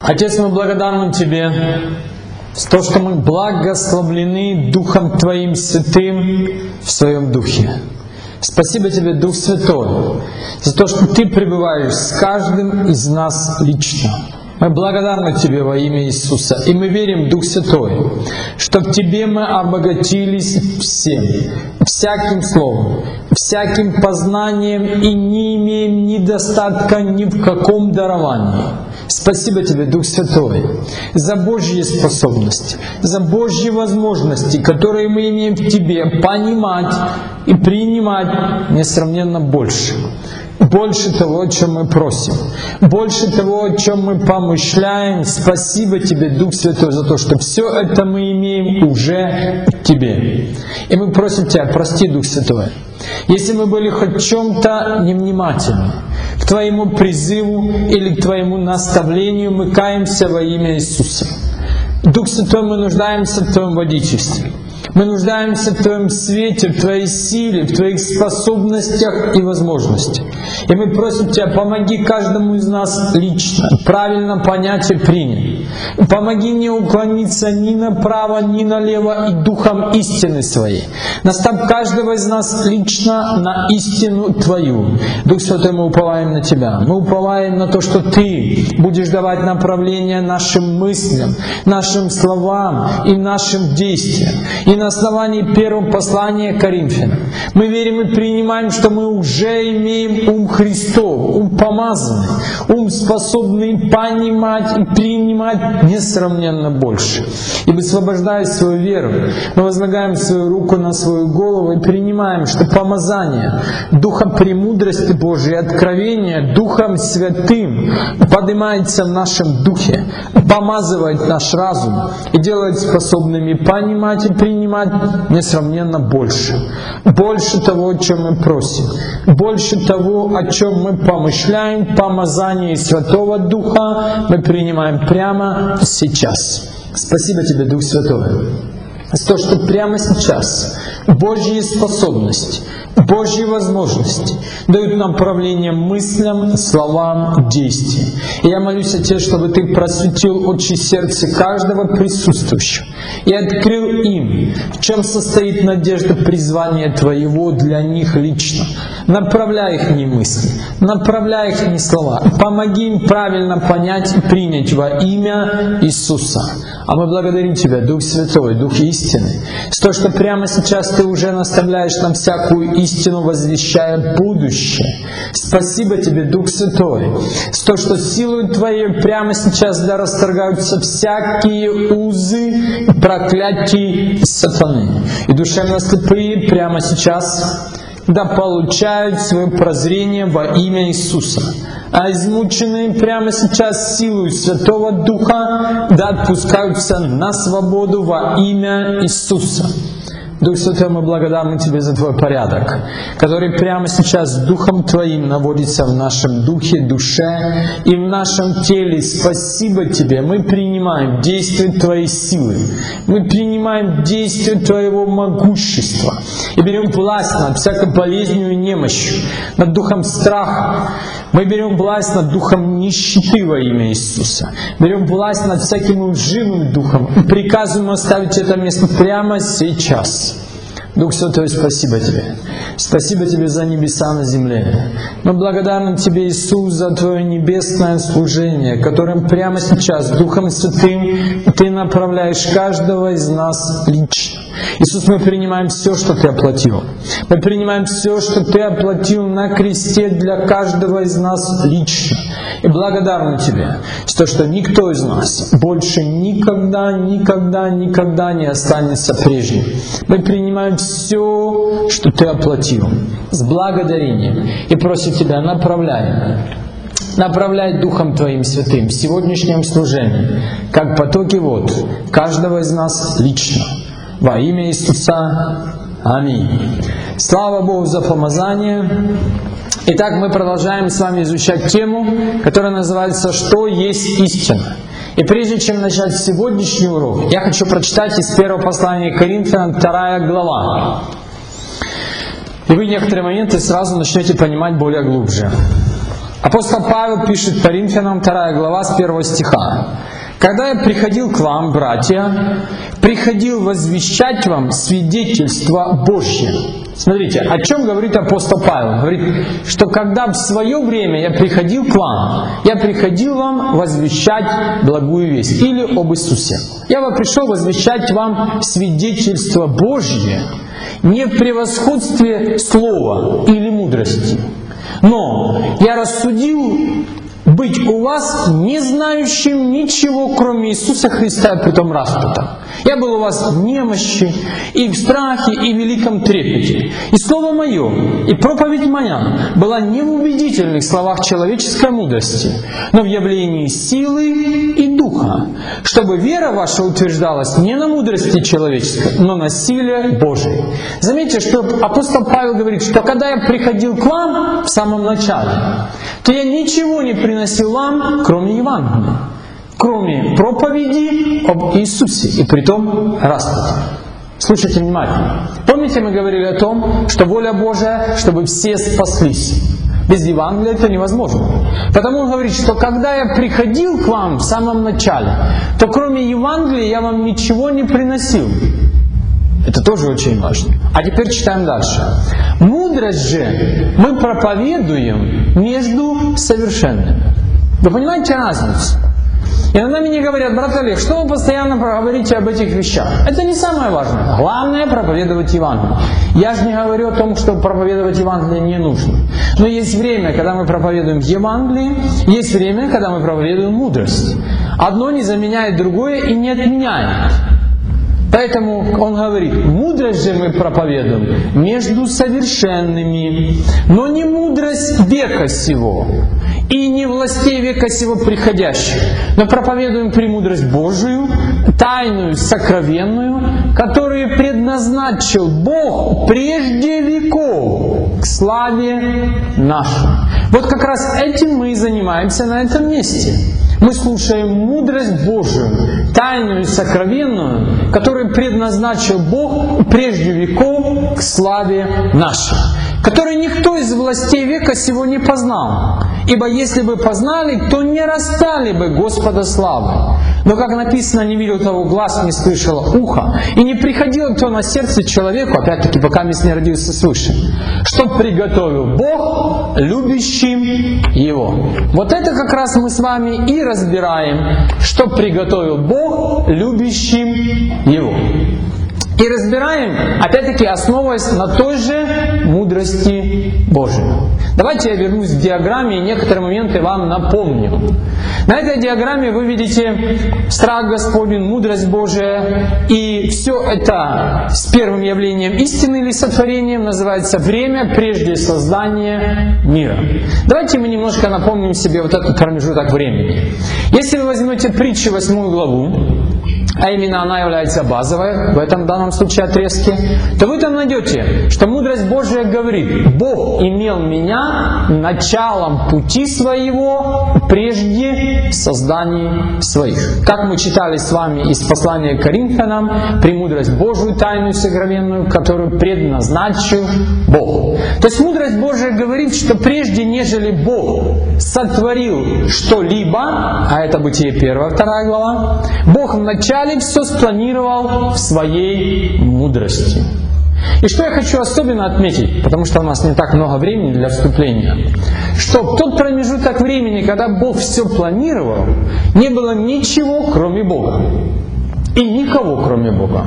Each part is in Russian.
Отец, мы благодарны Тебе за то, что мы благословлены Духом Твоим Святым в Своем Духе. Спасибо Тебе, Дух Святой, за то, что Ты пребываешь с каждым из нас лично. Мы благодарны Тебе во имя Иисуса. И мы верим, Дух Святой, что в Тебе мы обогатились всем, всяким словом, всяким познанием и не имеем недостатка ни в каком даровании. Спасибо Тебе, Дух Святой, за Божьи способности, за Божьи возможности, которые мы имеем в Тебе, понимать и принимать несравненно больше. Больше того, о чем мы просим, больше того, о чем мы помышляем. Спасибо Тебе, Дух Святой, за то, что все это мы имеем уже в Тебе. И мы просим Тебя, прости, Дух Святой, если мы были хоть в чем-то невнимательны к Твоему призыву или к Твоему наставлению, мы каемся во имя Иисуса. Дух Святой, мы нуждаемся в Твоем водительстве. Мы нуждаемся в Твоем свете, в Твоей силе, в Твоих способностях и возможностях. И мы просим Тебя, помоги каждому из нас лично правильно понять и принять. Помоги не уклониться ни направо, ни налево и духом истины Своей. Наставь каждого из нас лично на истину Твою. Дух Святой, мы уповаем на Тебя. Мы уповаем на то, что Ты будешь давать направление нашим мыслям, нашим словам и нашим действиям. И на основании первого послания Коринфянам мы верим и принимаем, что мы уже имеем ум Христов, ум помазанный, ум способный понимать и принимать несравненно больше. И высвобождая свою веру, мы возлагаем свою руку на свою голову и принимаем, что помазание Духа премудрости Божией, откровения Духом Святым поднимается в нашем духе, помазывает наш разум и делает способными понимать и принимать несравненно больше. Больше того, о чем мы просим. Больше того, о чем мы помышляем. Помазание Святого Духа мы принимаем прямо сейчас. Спасибо Тебе, Дух Святой, за то, что прямо сейчас Божьи способности, Божьи возможности дают нам направление мыслям, словам, действиям. И я молюсь о Тебе, чтобы Ты просветил очи сердца каждого присутствующего и открыл им, в чем состоит надежда призвания Твоего для них лично. Направляй их не мысли, направляй их не слова. Помоги им правильно понять и принять во имя Иисуса. А мы благодарим Тебя, Дух Святой, Дух истины, за то, что прямо сейчас Ты уже наставляешь нам всякую истину, возвещая будущее. Спасибо Тебе, Дух Святой, за то, что силой Твоей прямо сейчас да расторгаются всякие узы, проклятия сатаны. И душевно слепые прямо сейчас да получают свое прозрение во имя Иисуса. А измученные прямо сейчас силой Святого Духа да отпускаются на свободу во имя Иисуса. Дух Святой, мы благодарны Тебе за Твой порядок, который прямо сейчас Духом Твоим наводится в нашем духе, душе и в нашем теле. Спасибо Тебе. Мы принимаем действие Твоей силы. Мы принимаем действие Твоего могущества. И берем власть над всякой болезнью и немощью, над духом страха. Мы берем власть над духом нищеты во имя Иисуса. Берем власть над всяким лживым духом и приказываем оставить это место прямо сейчас. Дух Святой, спасибо Тебе. Спасибо Тебе за небеса на земле. Мы благодарны Тебе, Иисус, за Твое небесное служение, которым прямо сейчас Духом Святым Ты направляешь каждого из нас лично. Иисус, мы принимаем все, что Ты оплатил. Мы принимаем все, что Ты оплатил на кресте для каждого из нас лично. И благодарны Тебе за то, что никто из нас больше никогда не останется прежним. Мы принимаем все, что Ты оплатил, с благодарением. И просим Тебя, направляй Духом Твоим Святым в сегодняшнем служении, как потоки вод, каждого из нас лично. Во имя Иисуса. Аминь. Слава Богу за помазание. Итак, мы продолжаем с вами изучать тему, которая называется «Что есть истина?». И прежде чем начать сегодняшний урок, я хочу прочитать из первого послания Коринфянам 2 глава. И вы некоторые моменты сразу начнете понимать более глубже. Апостол Павел пишет Коринфянам 2 глава с 1 стиха. «Когда я приходил к вам, братья, приходил возвещать вам свидетельство Божье». Смотрите, о чем говорит апостол Павел? Говорит, что когда в свое время я приходил к вам, я приходил вам возвещать благую весть или об Иисусе. Я пришел возвещать вам свидетельство Божье не в превосходстве слова или мудрости, но я рассудил быть у вас не знающим ничего, кроме Иисуса Христа, и притом распятым. Я был у вас в немощи, и в страхе, и в великом трепете. И слово мое, и проповедь моя была не в убедительных словах человеческой мудрости, но в явлении силы и духа, чтобы вера ваша утверждалась не на мудрости человеческой, но на силе Божией. Заметьте, что апостол Павел говорит, что когда я приходил к вам в самом начале, то я ничего не приносил вам, кроме Евангелия, кроме проповеди об Иисусе, и притом распятом. Слушайте внимательно. Помните, мы говорили о том, что воля Божия, чтобы все спаслись. Без Евангелия это невозможно. Потому он говорит, что когда я приходил к вам в самом начале, то кроме Евангелия я вам ничего не приносил. Это тоже очень важно. А теперь читаем дальше. Мудрость же мы проповедуем между совершенными. Вы понимаете разницу? Иногда мне говорят: брат Олег, что вы постоянно говорите об этих вещах? Это не самое важное. Главное — проповедовать Евангелие. Я же не говорю о том, что проповедовать Евангелие не нужно. Но есть время, когда мы проповедуем Евангелие, есть время, когда мы проповедуем мудрость. Одно не заменяет другое и не отменяет. Поэтому он говорит: мудрость же мы проповедуем между совершенными, но не мудрость века сего, и не властей века сего приходящих, но проповедуем премудрость Божию, тайную, сокровенную, которую предназначил Бог прежде веков к славе нашей. Вот как раз этим мы и занимаемся на этом месте. Мы слушаем мудрость Божию, тайную и сокровенную, которую предназначил Бог прежде веков к славе нашей, которую никто из властей века сего не познал. Ибо если бы познали, то не расстали бы Господа славы. Но, как написано, не видел того глаз, не слышало ухо, и не приходило то на сердце человеку, опять-таки, пока не родился свыше, что приготовил Бог любящим Его. Вот это как раз мы с вами и разбираем, что приготовил Бог любящим Его. И разбираем, опять-таки, основываясь на той же мудрости Божией. Давайте я вернусь к диаграмме и некоторые моменты вам напомню. На этой диаграмме вы видите страх Господень, мудрость Божия, и все это с первым явлением истины или сотворением называется время прежде создания мира. Давайте мы немножко напомним себе вот этот промежуток времени. Если вы возьмете притчу 8 главу, а именно она является базовой в этом данном случае отрезке, то вы там найдете, что мудрость Божия говорит: Бог имел меня началом пути своего прежде созданий своих. Как мы читали с вами из послания к Коринфянам, премудрость Божию, тайную и сокровенную, которую предназначил Бог. То есть мудрость Божия говорит, что прежде нежели Бог сотворил что-либо, а это Бытие 1-2 глава, Бог вначале все спланировал в своей мудрости. И что я хочу особенно отметить, потому что у нас не так много времени для вступления, что в тот промежуток времени, когда Бог все планировал, не было ничего, кроме Бога. И никого, кроме Бога.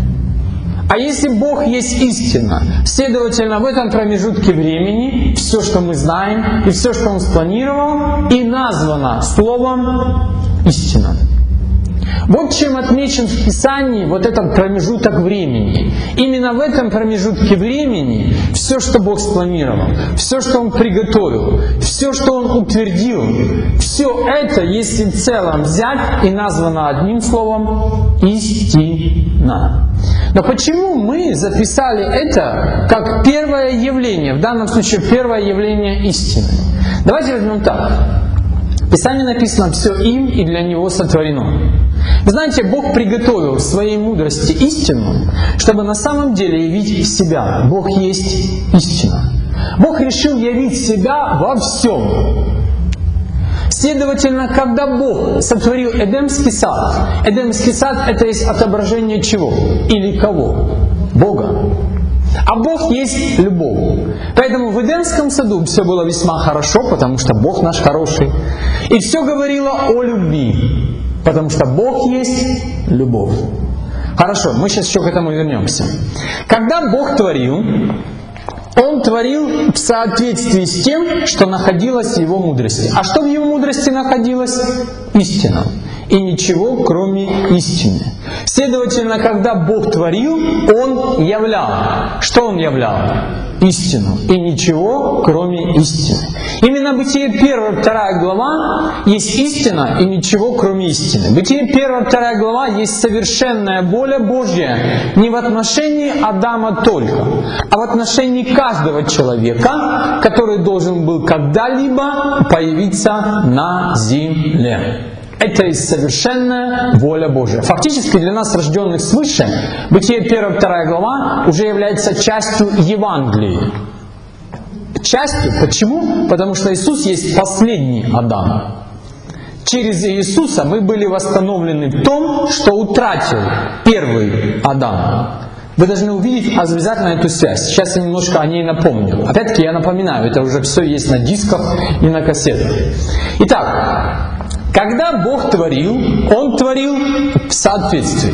А если Бог есть истина, следовательно, в этом промежутке времени все, что мы знаем, и все, что Он спланировал, и названо словом «истина». Вот чем отмечен в Писании вот этот промежуток времени. Именно в этом промежутке времени все, что Бог спланировал, все, что Он приготовил, все, что Он утвердил, все это, если в целом взять, и названо одним словом «истина». Но почему мы записали это как первое явление, в данном случае первое явление истины? Давайте возьмем так. В Писании написано: «Все им и для Него сотворено». Вы знаете, Бог приготовил в своей мудрости истину, чтобы на самом деле явить себя. Бог есть истина. Бог решил явить себя во всем. Следовательно, когда Бог сотворил Эдемский сад это есть отображение чего? Или кого? Бога. А Бог есть любовь. Поэтому в Эдемском саду все было весьма хорошо, потому что Бог наш хороший. И все говорило о любви, потому что Бог есть любовь. Хорошо, мы сейчас еще к этому вернемся. Когда Бог творил, Он творил в соответствии с тем, что находилось в Его мудрости. А что в Его мудрости находилось? Истина. И ничего, кроме истины. Следовательно, когда Бог творил, Он являл. Что Он являл? Истину. И ничего, кроме истины. Именно Бытие 1-2 глава есть истина и ничего, кроме истины. Бытие 1-2 глава есть совершенная воля Божья не в отношении Адама только, а в отношении каждого человека, который должен был когда-либо появиться на земле. Это есть совершенная воля Божия. Фактически для нас, рожденных свыше, Бытие 1-2 глава уже является частью Евангелия. Частью. Почему? Потому что Иисус есть последний Адам. Через Иисуса мы были восстановлены в том, что утратил первый Адам. Вы должны увидеть обязательно эту связь. Сейчас я немножко о ней напомню. Опять-таки я напоминаю, это уже все есть на дисках и на кассетах. Итак, когда Бог творил, Он творил в соответствии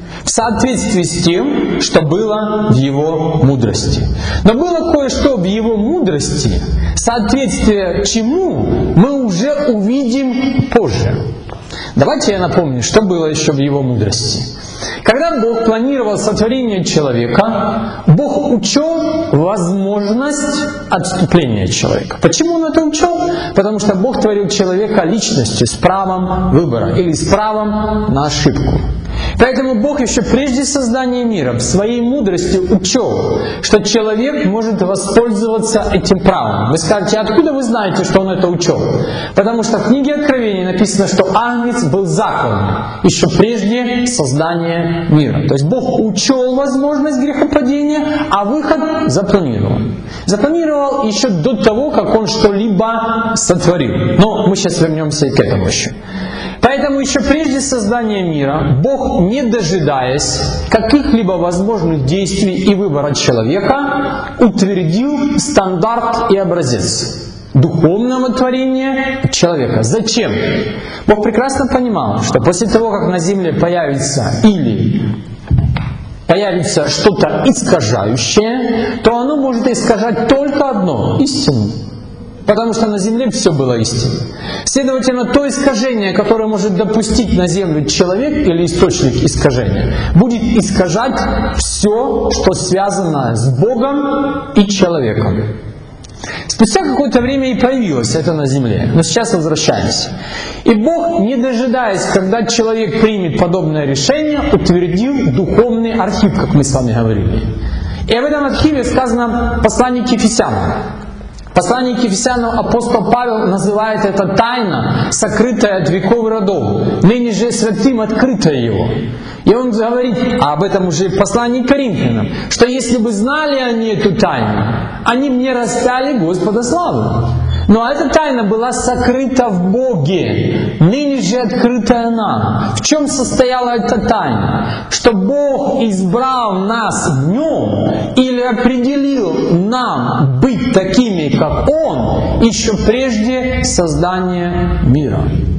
с тем, что было в Его мудрости. Но было кое-что в Его мудрости, соответствие чему мы уже увидим позже. Давайте я напомню, что было еще в Его мудрости. Когда Бог планировал сотворение человека, Бог учел возможность отступления человека. Почему Он это учел? Потому что Бог творил человека личностью с правом выбора или с правом на ошибку. Поэтому Бог еще прежде создания мира в своей мудрости учел, что человек может воспользоваться этим правом. Вы скажете, откуда вы знаете, что Он это учел? Потому что в книге Откровения написано, что Агнец был заклан еще прежде создания мира. То есть Бог учел возможность грехопадения, а выход запланировал. Запланировал еще до того, как Он что-либо сотворил. Но мы сейчас вернемся и к этому еще. Поэтому еще прежде создания мира Бог, не дожидаясь каких-либо возможных действий и выбора человека, утвердил стандарт и образец духовного творения человека. Зачем? Бог прекрасно понимал, что после того, как на земле появится что-то искажающее, то оно может искажать только одно — истину. Потому что на земле все было истинно. Следовательно, то искажение, которое может допустить на землю человек или источник искажения, будет искажать все, что связано с Богом и человеком. Спустя какое-то время и появилось это на земле. Но сейчас возвращаемся. И Бог, не дожидаясь, когда человек примет подобное решение, утвердил духовный архив, как мы с вами говорили. И об этом архиве сказано в послании к Ефесянам. В послании к Ефесянам апостол Павел называет это тайна, сокрытая от веков родов, ныне же святым открытая его. И он говорит об этом уже в послании к Коринфянам, что если бы знали они эту тайну, они бы не распяли Господа славы. Но эта тайна была сокрыта в Боге, ныне же открытая нам. В чем состояла эта тайна? Что Бог избрал нас в Нем или определил нам быть такими, как Он, еще прежде создания мира.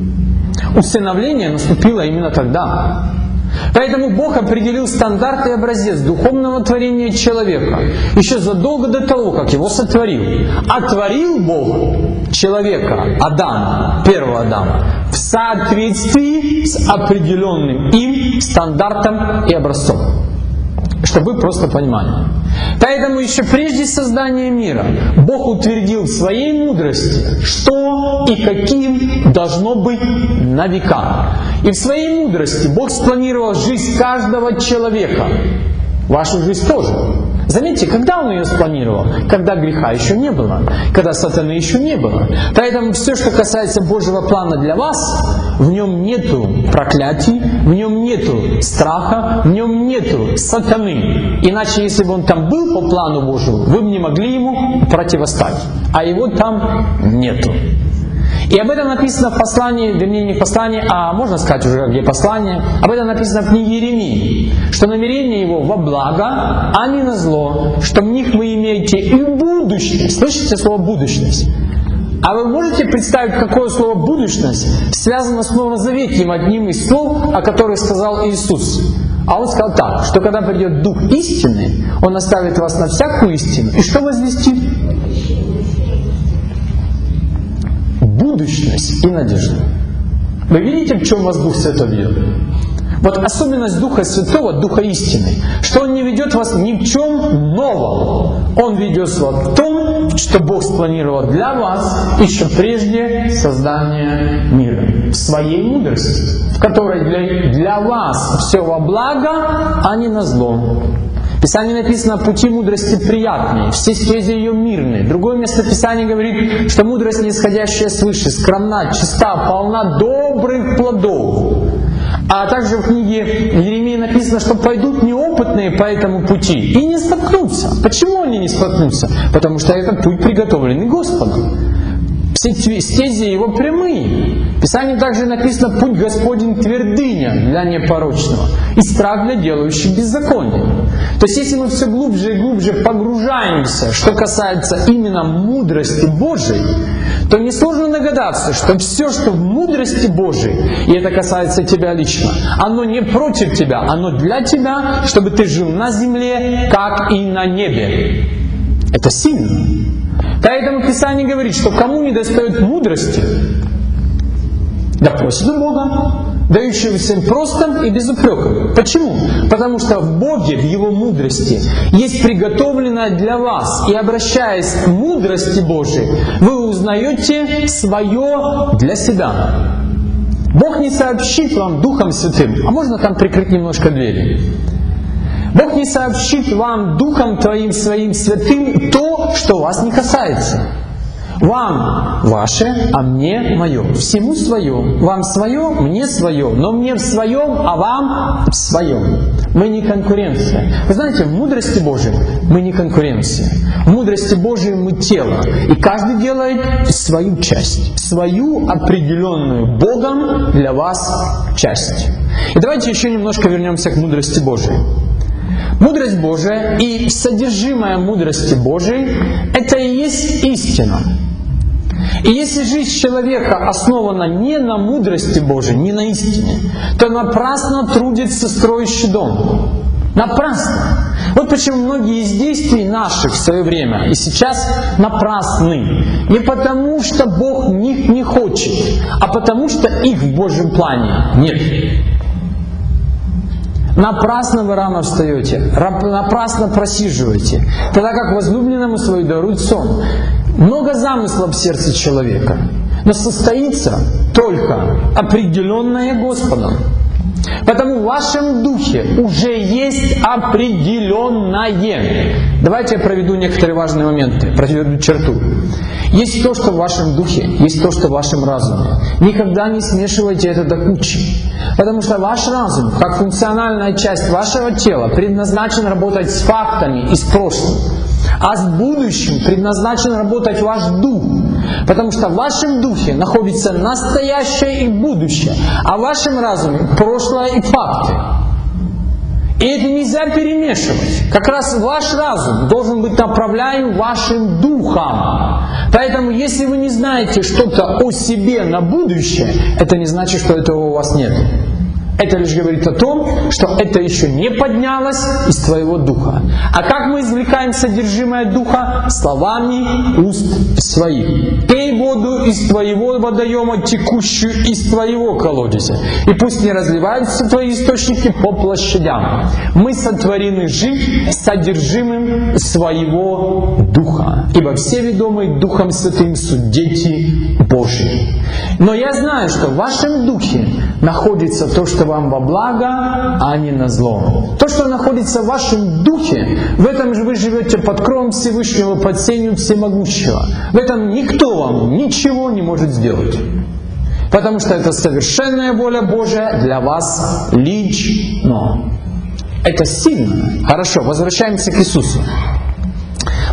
Усыновление наступило именно тогда. Поэтому Бог определил стандарт и образец духовного творения человека еще задолго до того, как его сотворил. А творил Бог человека, Адама, первого Адама, в соответствии с определенным им стандартом и образцом. Чтобы вы просто понимали. Поэтому еще прежде создания мира Бог утвердил в своей мудрости, что и каким должно быть на века. И в своей мудрости Бог спланировал жизнь каждого человека. Вашу жизнь тоже. Заметьте, когда Он ее спланировал? Когда греха еще не было, когда сатаны еще не было. Поэтому все, что касается Божьего плана для вас, в нем нету проклятий, в нем нету страха, в нем нету сатаны. Иначе, если бы он там был по плану Божьему, вы бы не могли ему противостать. А его там нету. И об этом написано в послании, вернее не в послании, а можно сказать уже где послание, об этом написано в книге Иеремии, что намерение его во благо, а не на зло, что в них вы имеете и будущность. Слышите слово «будущность»? А вы можете представить, какое слово «будущность» связано с Новозаветием, одним из слов, о которых сказал Иисус? А Он сказал так, что когда придет Дух истины, Он оставит вас на всякую истину. И что возвестит? Будущность и надежду. Вы видите, в чем вас Дух Святой ведет? Вот особенность Духа Святого, Духа истины, что Он не ведет вас ни в чем новом. Он ведет вас в том, что Бог спланировал для вас еще прежде создания мира. В своей мудрости, в которой для вас все во благо, а не на зло. В Писании написано: «Пути мудрости приятные, все стези ее мирные». Другое место Писания говорит, что мудрость, не исходящая свыше, скромна, чиста, полна добрых плодов. А также в книге Иеремии написано, что пойдут неопытные по этому пути и не споткнутся. Почему они не споткнутся? Потому что это путь, приготовленный Господом. Все стези Его прямые. В Писании также написано: «Путь Господень твердыня для непорочного и страх для делающих беззаконие». То есть если мы все глубже и глубже погружаемся, что касается именно мудрости Божией, то несложно догадаться, что все, что в мудрости Божией, и это касается тебя лично, оно не против тебя, оно для тебя, чтобы ты жил на земле, как и на небе. Это сильно. Поэтому Писание говорит, что кому не достает мудрости, да просит у Бога, дающего всем просто и без упреков. Почему? Потому что в Боге, в Его мудрости, есть приготовленное для вас. И обращаясь к мудрости Божией, вы узнаете свое для себя. Бог не сообщит вам Духом Святым. А можно там прикрыть немножко двери? Бог не сообщит вам Духом Твоим Своим Святым то, что вас не касается. Вам ваше, а мне мое. Всему свое. Вам свое, мне свое. Но мне в своем, а вам в своем. Мы не конкуренция. Вы знаете, в мудрости Божией мы не конкуренция. В мудрости Божией мы тело. И каждый делает свою часть. Свою определенную Богом для вас часть. И давайте еще немножко вернемся к мудрости Божией. Мудрость Божия и содержимое мудрости Божией — это и есть истина. И если жизнь человека основана не на мудрости Божией, не на истине, то напрасно трудится строящий дом. Напрасно. Вот почему многие из действий наших в свое время и сейчас напрасны. Не потому, что Бог в них не хочет, а потому, что их в Божьем плане нет. Напрасно вы рано встаете, напрасно просиживаете, тогда как возлюбленному свою дарует сон. Много замыслов в сердце человека, но состоится только определенное Господом. Потому в вашем духе уже есть определенное. Давайте я проведу некоторые важные моменты, проведу черту. Есть то, что в вашем духе, есть то, что в вашем разуме. Никогда не смешивайте это до кучи. Потому что ваш разум, как функциональная часть вашего тела, предназначен работать с фактами из прошлого. А с будущим предназначен работать ваш дух. Потому что в вашем духе находится настоящее и будущее, а в вашем разуме прошлое и факты. И это нельзя перемешивать. Как раз ваш разум должен быть направляем вашим духом. Поэтому, если вы не знаете что-то о себе на будущее, это не значит, что этого у вас нет. Это лишь говорит о том, что это еще не поднялось из твоего духа. А как мы извлекаем содержимое духа? Словами уст своих. Пей воду из твоего водоема, текущую из твоего колодезя. И пусть не разливаются твои источники по площадям. Мы сотворены жить содержимым своего духа. Ибо все ведомые Духом Святым суть дети Божьи. Но я знаю, что в вашем духе находится то, что вам во благо, а не на зло. То, что находится в вашем духе, в этом же вы живете под кровом Всевышнего, под сенью Всемогущего. В этом никто вам ничего не может сделать. Потому что это совершенная воля Божия для вас лично. Это сильно. Хорошо, возвращаемся к Иисусу.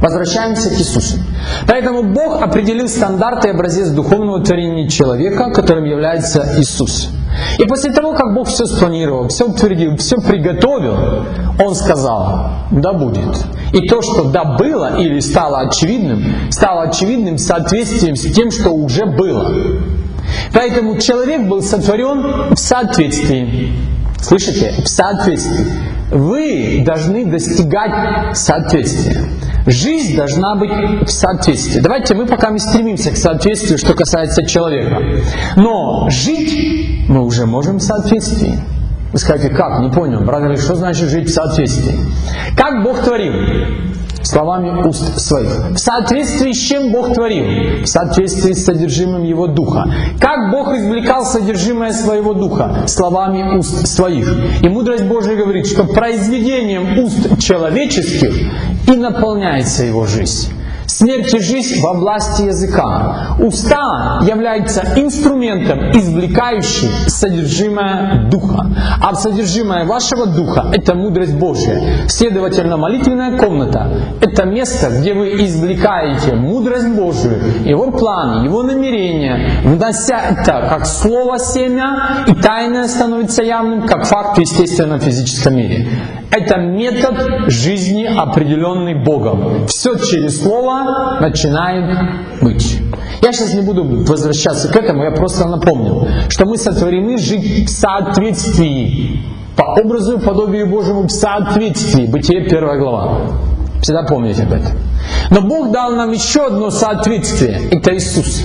Возвращаемся к Иисусу. Поэтому Бог определил стандарт и образец духовного творения человека, которым является Иисус. И после того, как Бог все спланировал, все утвердил, все приготовил, Он сказал: да будет. И то, что да было или стало очевидным в соответствии с тем, что уже было. Поэтому человек был сотворен в соответствии. Слышите? В соответствии. Вы должны достигать соответствия. Жизнь должна быть в соответствии. Давайте мы пока не стремимся к соответствию, что касается человека. Но жить мы уже можем в соответствии. Вы скажете: как? Не понял. Брат говорит, что значит жить в соответствии? Как Бог творил? Словами уст своих. В соответствии с чем Бог творил? В соответствии с содержимым Его Духа. Как Бог извлекал содержимое своего Духа? Словами уст своих. И мудрость Божия говорит, что произведением уст человеческих и наполняется его жизнь. Смерть и жизнь во власти языка. Уста являются инструментом, извлекающим содержимое Духа. А содержимое вашего Духа — это мудрость Божья. Следовательно, молитвенная комната — это место, где вы извлекаете мудрость Божию, Его планы, Его намерения, внося это как слово семя, и тайное становится явным, как факт в естественном физическом мире. Это метод жизни, определенный Богом. Все через слово начинает быть. Я сейчас не буду возвращаться к этому, я просто напомнил, что мы сотворены жить в соответствии, по образу и подобию Божьему в соответствии. Бытие 1 глава. Всегда помните об этом. Но Бог дал нам еще одно соответствие. Это Иисус.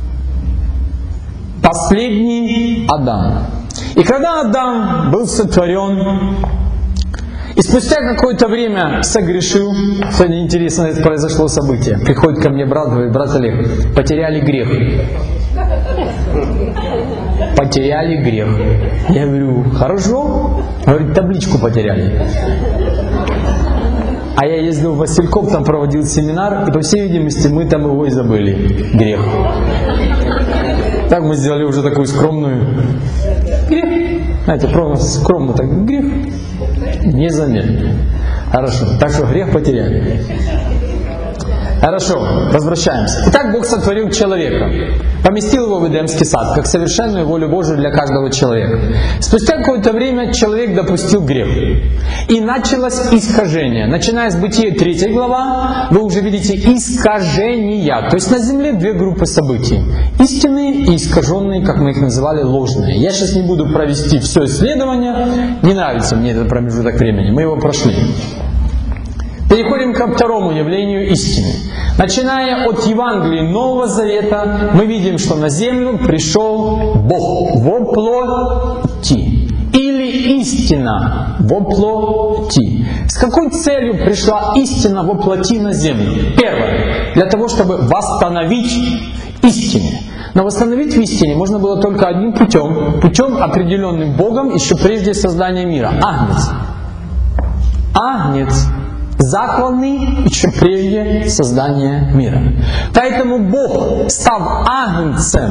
Последний Адам. И когда Адам был сотворен, и спустя какое-то время согрешил, сегодня интересно произошло событие. Приходит ко мне брат, говорит: брат Олег, потеряли грех. Потеряли грех. Я говорю: хорошо. Говорит: табличку потеряли. А я ездил в Васильков, там проводил семинар, и по всей видимости мы там его и забыли. Грех. Так мы сделали уже такую скромную. Грех. Знаете, просто скромно так. Грех. Незаметно. Хорошо. Так что грех потеряли. Хорошо, возвращаемся. Итак, Бог сотворил человека, поместил его в Эдемский сад, как совершенную волю Божию для каждого человека. Спустя какое-то время человек допустил грех. И началось искажение. Начиная с Бытия 3 глава, вы уже видите искажения. То есть на земле две группы событий. Истинные и искаженные, как мы их называли, ложные. Я сейчас не буду провести все исследование. Не нравится мне этот промежуток времени. Мы его прошли. Переходим ко второму явлению истины. Начиная от Евангелия Нового Завета, мы видим, что на землю пришел Бог во плоти. Или истина во плоти. С какой целью пришла истина во плоти на землю? Первое. Для того, чтобы восстановить истину. Но восстановить в истине можно было только одним путем. Путем, определенным Богом еще прежде создания мира. Агнец. Агнец. Закланный еще прежде создания мира. Поэтому Бог, став агнцем,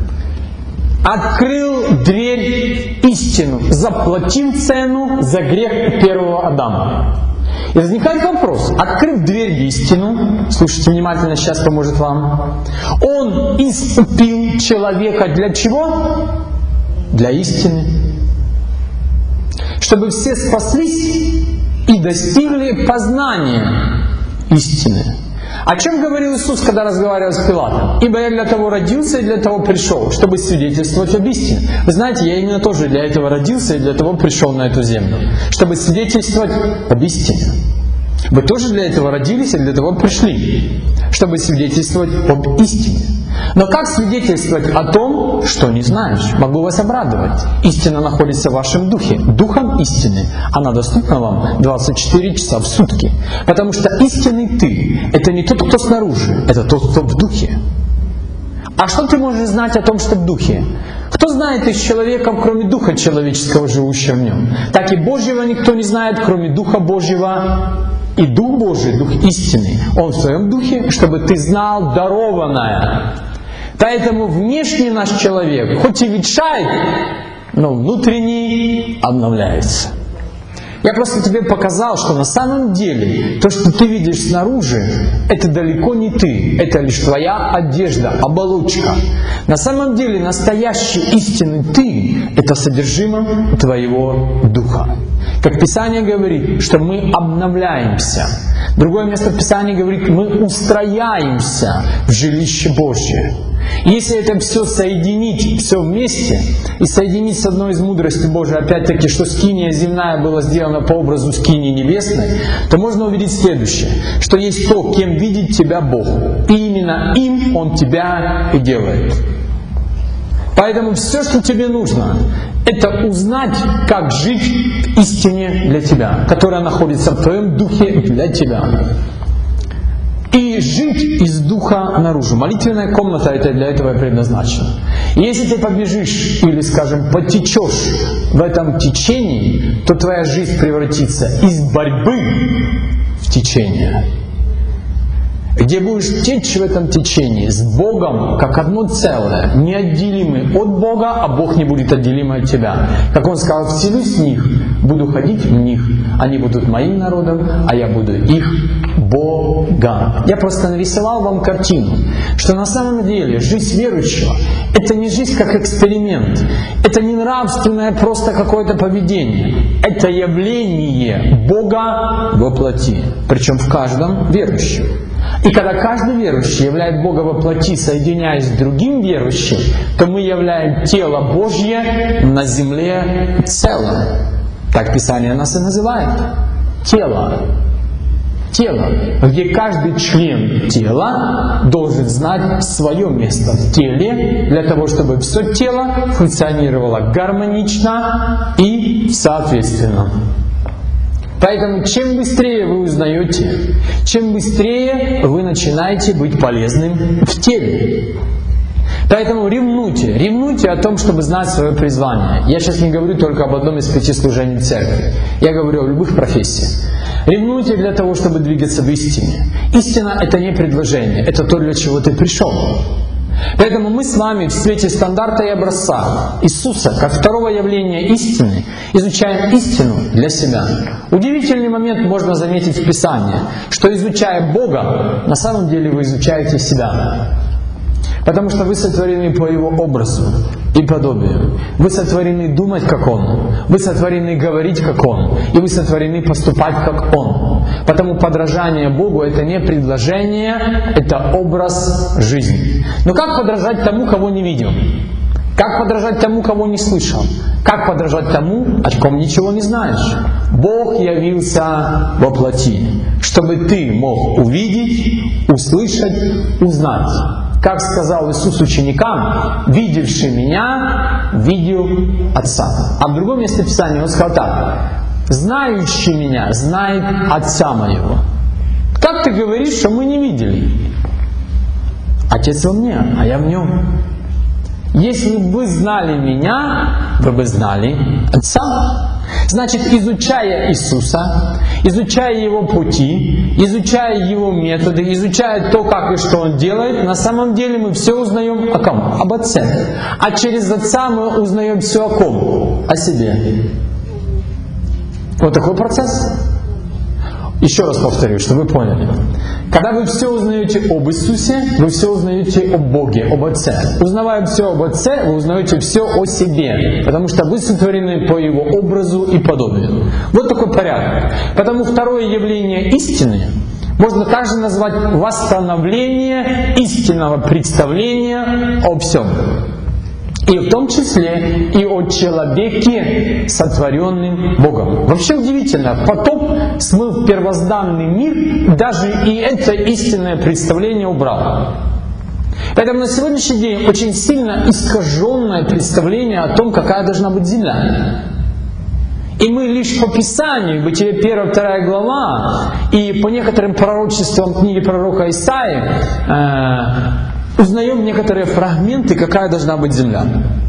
открыл дверь истину, заплатил цену за грех первого Адама. И возникает вопрос: открыв дверь истину, слушайте внимательно, сейчас поможет вам, Он искупил человека для чего? Для истины. Чтобы все спаслись и достигли познания истины. О чем говорил Иисус, когда разговаривал с Пилатом? «Ибо я для того родился и для того пришел, чтобы свидетельствовать об истине». Вы знаете, я именно тоже для этого родился и для того пришел на эту землю, чтобы свидетельствовать об истине. Вы тоже для этого родились и для того пришли, чтобы свидетельствовать об истине. Но как свидетельствовать о том, что не знаешь? Могу вас обрадовать. Истина находится в вашем духе. Духом истины. Она доступна вам 24 часа в сутки. Потому что истинный ты — это не тот, кто снаружи, это тот, кто в духе. А что ты можешь знать о том, что в духе? Кто знает из человека, кроме духа человеческого, живущего в нем? Так и Божьего никто не знает, кроме Духа Божьего. И Дух Божий, Дух истины, Он в своем духе, чтобы ты знал дарованное. Поэтому внешний наш человек, хоть и ветшает, но внутренний обновляется. Я просто тебе показал, что на самом деле то, что ты видишь снаружи, это далеко не ты, это лишь твоя одежда, оболочка. На самом деле настоящий истинный ты – это содержимое твоего духа. Как Писание говорит, что мы обновляемся. Другое место в Писании говорит, мы устрояемся в жилище Божье. Если это все соединить, все вместе, и соединить с одной из мудростей Божией, опять-таки, что скиния земная была сделана по образу скинии небесной, то можно увидеть следующее, что есть то, кем видит тебя Бог, и именно им Он тебя и делает. Поэтому все, что тебе нужно, это узнать, как жить в истине для тебя, которая находится в твоем духе для тебя. И жить из духа наружу. Молитвенная комната это для этого и предназначена. И если ты побежишь или, скажем, потечешь в этом течении, то твоя жизнь превратится из борьбы в течение. Где будешь течь в этом течении с Богом как одно целое, неотделимый от Бога, а Бог не будет отделим от тебя. Как Он сказал, вселюсь в них, буду ходить в них, они будут моим народом, а я буду их Богом. Я просто нарисовал вам картину, что на самом деле жизнь верующего — это не жизнь как эксперимент, это не нравственное просто какое-то поведение, это явление Бога во плоти, причем в каждом верующем. И когда каждый верующий являет Бога во плоти, соединяясь с другим верующим, то мы являем тело Божье на земле целым. Так Писание нас и называет. Тело. Тело, где каждый член тела должен знать свое место в теле, для того, чтобы все тело функционировало гармонично и соответственно. Поэтому чем быстрее вы узнаете, чем быстрее вы начинаете быть полезным в теле. Поэтому ревнуйте о том, чтобы знать свое призвание. Я сейчас не говорю только об одном из 5 служений церкви. Я говорю о любых профессиях. Ревнуйте для того, чтобы двигаться в истине. Истина — это не предложение, это то, для чего ты пришел. Поэтому мы с вами в свете стандарта и образца Иисуса, как второго явления истины, изучаем истину для себя. Удивительный момент можно заметить в Писании, что изучая Бога, на самом деле вы изучаете себя. Потому что вы сотворены по Его образу и подобию. Вы сотворены думать, как Он. Вы сотворены говорить, как Он. И вы сотворены поступать, как Он. Потому подражание Богу — это не предложение, это образ жизни. Но как подражать тому, кого не видел? Как подражать тому, кого не слышал? Как подражать тому, о ком ничего не знаешь? Бог явился во плоти, чтобы ты мог увидеть, услышать, узнать. Как сказал Иисус ученикам, видевший Меня, видел Отца. А в другом месте Писания Он сказал так: знающий Меня, знает Отца Моего. Как ты говоришь, что мы не видели? Отец во мне, а я в Нем. Если бы вы знали Меня, вы бы знали Отца. Значит, изучая Иисуса, изучая Его пути, изучая Его методы, изучая то, как и что Он делает, на самом деле мы все узнаем о ком? Об Отце. А через Отца мы узнаем все о ком? О себе. Вот такой процесс. Еще раз повторю, чтобы вы поняли. Когда вы все узнаете об Иисусе, вы все узнаете о Боге, об Отце. Узнавая все об Отце, вы узнаете все о себе. Потому что вы сотворены по Его образу и подобию. Вот такой порядок. Потому второе явление истины можно также назвать восстановление истинного представления о всем. И в том числе и о человеке, сотворенным Богом. Вообще удивительно, потоп смыл первозданный мир, даже и это истинное представление убрал. Поэтому на сегодняшний день очень сильно искаженное представление о том, какая должна быть земля. И мы лишь по Писанию, Бытие 1-2 глава, и по некоторым пророчествам книги пророка Исаии, узнаем некоторые фрагменты, какая должна быть земля.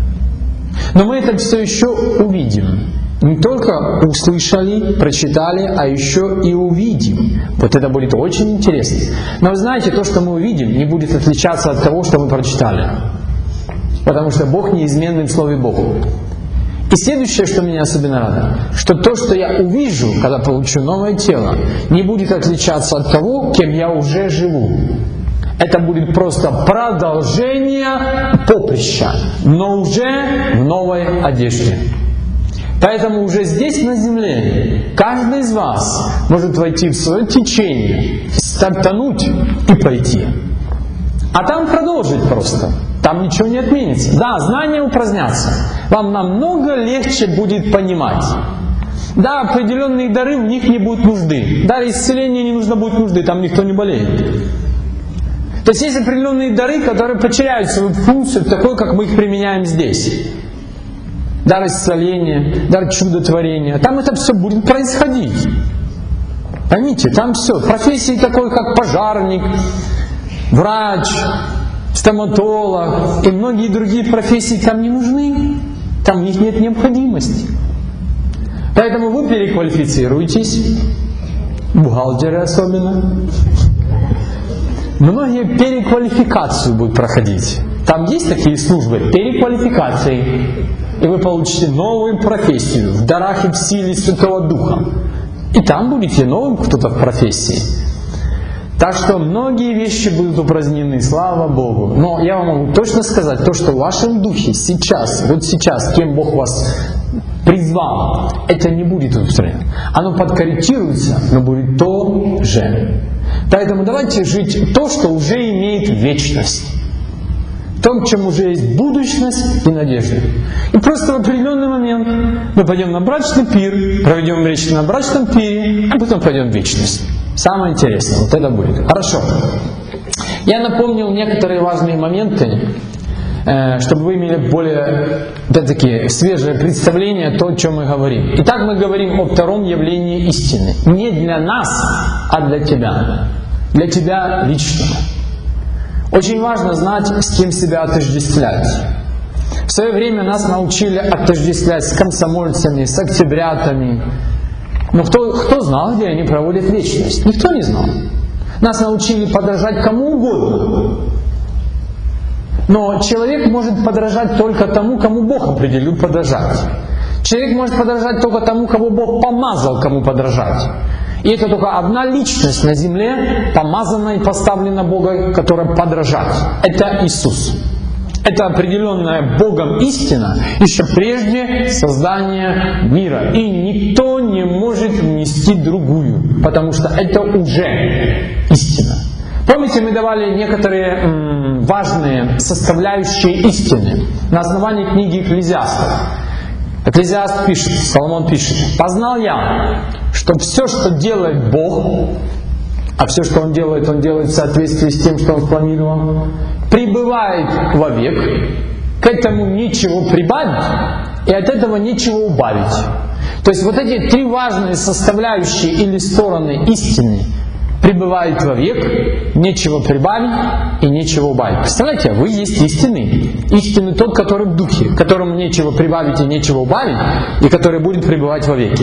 Но мы это все еще увидим. Не только услышали, прочитали, а еще и увидим. Вот это будет очень интересно. Но вы знаете, то, что мы увидим, не будет отличаться от того, что мы прочитали. Потому что Бог неизменный в Слове Богу. И следующее, что меня особенно радует, что то, что я увижу, когда получу новое тело, не будет отличаться от того, кем я уже живу. Это будет просто продолжение поприща, но уже в новой одежде. Поэтому уже здесь, на земле, каждый из вас может войти в свое течение, стартануть и пойти. А там продолжить просто. Там ничего не отменится. Да, знания упразднятся. Вам намного легче будет понимать. Да, определенные дары, в них не будет нужды. Дар исцеления не нужно будет нужды, там никто не болеет. То есть есть определенные дары, которые потеряют свою функцию, такой, как мы их применяем здесь. Дар исцеления, дар чудотворения. Там это все будет происходить. Поймите, там все. Профессии такой, как пожарник, врач, стоматолог и многие другие профессии там не нужны. Там в них нет необходимости. Поэтому вы переквалифицируетесь, бухгалтеры особенно. Многие переквалификацию будут проходить. Там есть такие службы переквалификации. И вы получите новую профессию в дарах и в силе Святого Духа. И там будете новым кто-то в профессии. Так что многие вещи будут упразднены, слава Богу. Но я вам могу точно сказать, то, что в вашем духе сейчас, вот сейчас, кем Бог вас призвал, это не будет устранено. Оно подкорректируется, но будет то же. Поэтому давайте жить то, что уже имеет вечность. В том, чем уже есть будущность и надежда. И просто в определенный момент мы пойдем на брачный пир, проведем речь на брачном пире, а потом пойдем в вечность. Самое интересное, вот это будет. Хорошо. Я напомнил некоторые важные моменты, чтобы вы имели более, опять-таки, свежее представление о том, о чем мы говорим. Итак, мы говорим о втором явлении истины. Не для нас, а для тебя. Для тебя лично. Очень важно знать, с кем себя отождествлять. В свое время нас научили отождествлять с комсомольцами, с октябрятами. Но кто знал, где они проводят вечность? Никто не знал. Нас научили подражать кому угодно. Но человек может подражать только тому, кому Бог определил подражать. Человек может подражать только тому, кого Бог помазал, кому подражать. И это только одна личность на земле, помазанная и поставлена Богом, которая подражать. Это Иисус. Это определенная Богом истина еще прежде создания мира. И никто не может внести другую, потому что это уже истина. Помните, мы давали некоторые важные составляющие истины на основании книги Экклезиаста. Экклезиаст пишет, Соломон пишет: «Познал я, что все, что делает Бог, а все, что Он делает в соответствии с тем, что Он спланировал, пребывает вовек, к этому нечего прибавить, и от этого нечего убавить». То есть вот эти три важные составляющие или стороны истины: пребывает вовек, нечего прибавить и нечего убавить. Представляете, вы есть истинный. Истинный тот, который в духе, которому нечего прибавить и нечего убавить, и который будет пребывать вовеки.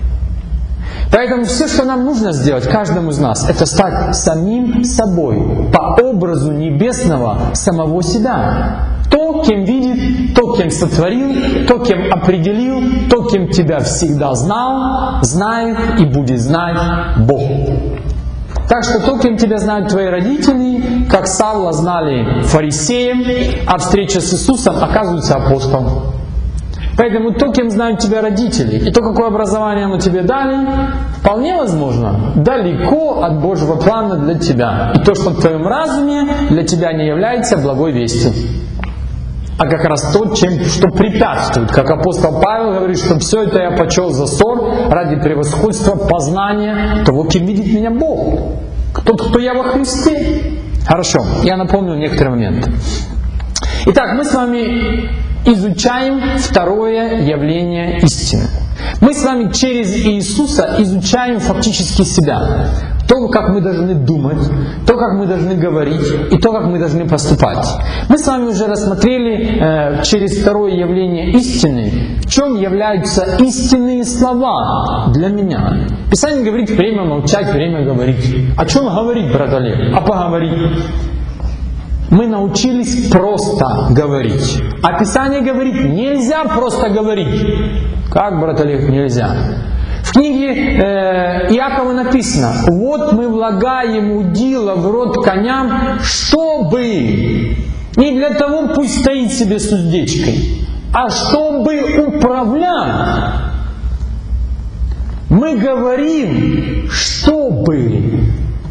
Поэтому все, что нам нужно сделать, каждому из нас, это стать самим собой, по образу небесного самого себя. То, кем видит, то, кем сотворил, то, кем определил, то, кем тебя всегда знал, знает и будет знать Бог. Так что то, кем тебя знают твои родители, как Савла знали фарисеям, а встреча с Иисусом оказывается апостолом. Поэтому то, кем знают тебя родители, и то, какое образование оно тебе дали, вполне возможно, далеко от Божьего плана для тебя. И то, что в твоем разуме для тебя не является благой вестью. А как раз то, что препятствует. Как апостол Павел говорит, что все это я почел за ссор ради превосходства познания того, кем видит меня Бог. Тот, кто я во Христе. Хорошо, я напомню некоторые моменты. Итак, мы с вами изучаем второе явление истины. Мы с вами через Иисуса изучаем фактически себя. То, как мы должны думать, то, как мы должны говорить, и то, как мы должны поступать. Мы с вами уже рассмотрели через второе явление истины, в чем являются истинные слова для меня. Писание говорит: время молчать, время говорить. О чем говорить, брат Олег? А поговорить. мы научились просто говорить. А Писание говорит, нельзя просто говорить. Как, брат Олег, нельзя? В книге Иакова написано, вот мы влагаем удила в рот коням, чтобы, не для того пусть стоит себе с уздечкой, а чтобы управлять. Мы говорим, чтобы.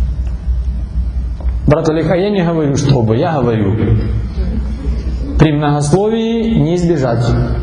Брат Олег, я не говорю, чтобы, я говорю. При многословии не избежать.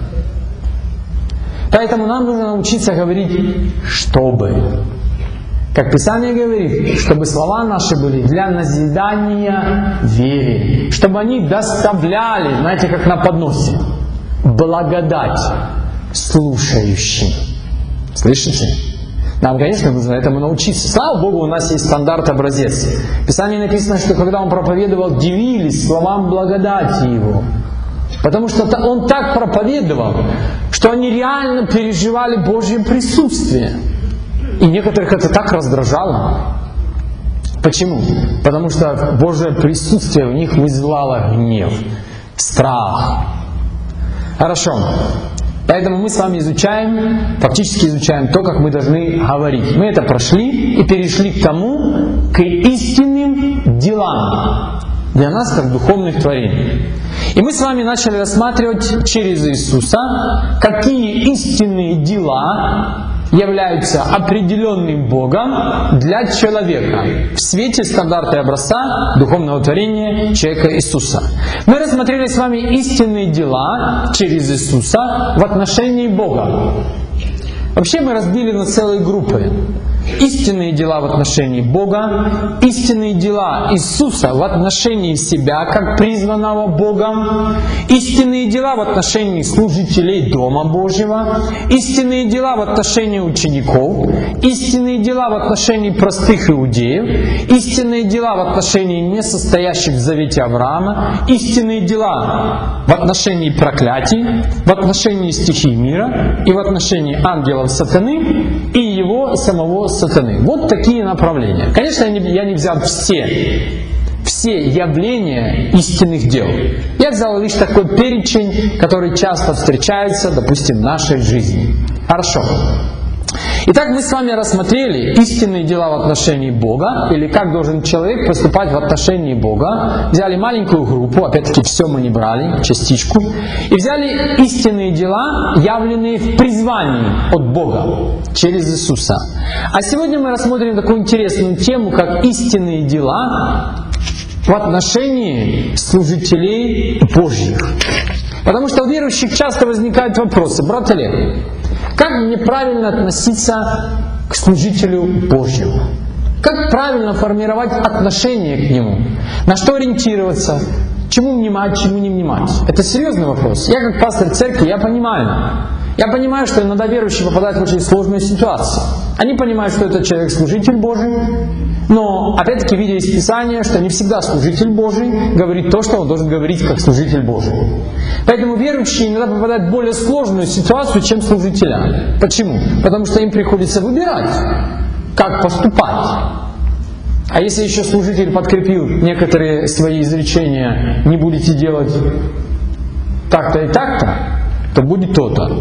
Поэтому нам нужно научиться говорить «чтобы». Как Писание говорит, чтобы слова наши были для назидания вере, чтобы они доставляли, знаете, как на подносе, благодать слушающим. Слышите? Нам, конечно, нужно этому научиться. Слава Богу, у нас есть стандарт-образец. В Писании написано, что когда он проповедовал, дивились словам благодати его. Потому что он так проповедовал, что они реально переживали Божье присутствие. И некоторых это так раздражало. Почему? Потому что Божье присутствие в них вызывало гнев, страх. Хорошо. Поэтому мы с вами фактически изучаем то, как мы должны говорить. Мы это прошли и перешли к тому, к истинным делам для нас, как духовных творений. И мы с вами начали рассматривать через Иисуса, какие истинные дела являются определенным Богом для человека в свете стандарта и образца духовного творения человека Иисуса. Мы рассмотрели с вами истинные дела через Иисуса в отношении Бога. Вообще мы разбили на целые группы. Истинные дела в отношении Бога, истинные дела Иисуса в отношении себя, как призванного Богом, истинные дела в отношении служителей Дома Божьего, истинные дела в отношении учеников, истинные дела в отношении простых иудеев, истинные дела в отношении несостоящих в завете Авраама, истинные дела в отношении проклятий, в отношении стихий мира и в отношении ангелов сатаны и его самого сатаны. Вот такие направления. Конечно, я не взял все явления истинных дел. Я взял лишь такой перечень, который часто встречается, допустим, в нашей жизни. Хорошо. Итак, мы с вами рассмотрели истинные дела в отношении Бога, или как должен человек поступать в отношении Бога. Взяли маленькую группу, опять-таки все мы не брали, частичку, и взяли истинные дела, явленные в призвании от Бога через Иисуса. А сегодня мы рассмотрим такую интересную тему, как истинные дела в отношении служителей Божьих. Потому что у верующих часто возникают вопросы: брат Олег, как мне правильно относиться к служителю Божьему? Как правильно формировать отношение к нему? На что ориентироваться? Чему внимать, чему не внимать? Это серьезный вопрос. Я как пастор церкви, я понимаю, что иногда верующие попадают в очень сложную ситуацию. Они понимают, что этот человек служитель Божий, но опять-таки видя из Писания, что не всегда служитель Божий говорит то, что он должен говорить как служитель Божий. Поэтому верующие иногда попадают в более сложную ситуацию, чем служителя. Почему? Потому что им приходится выбирать, как поступать. А если еще служитель подкрепил некоторые свои изречения: не будете делать так-то и так-то, то будет то-то,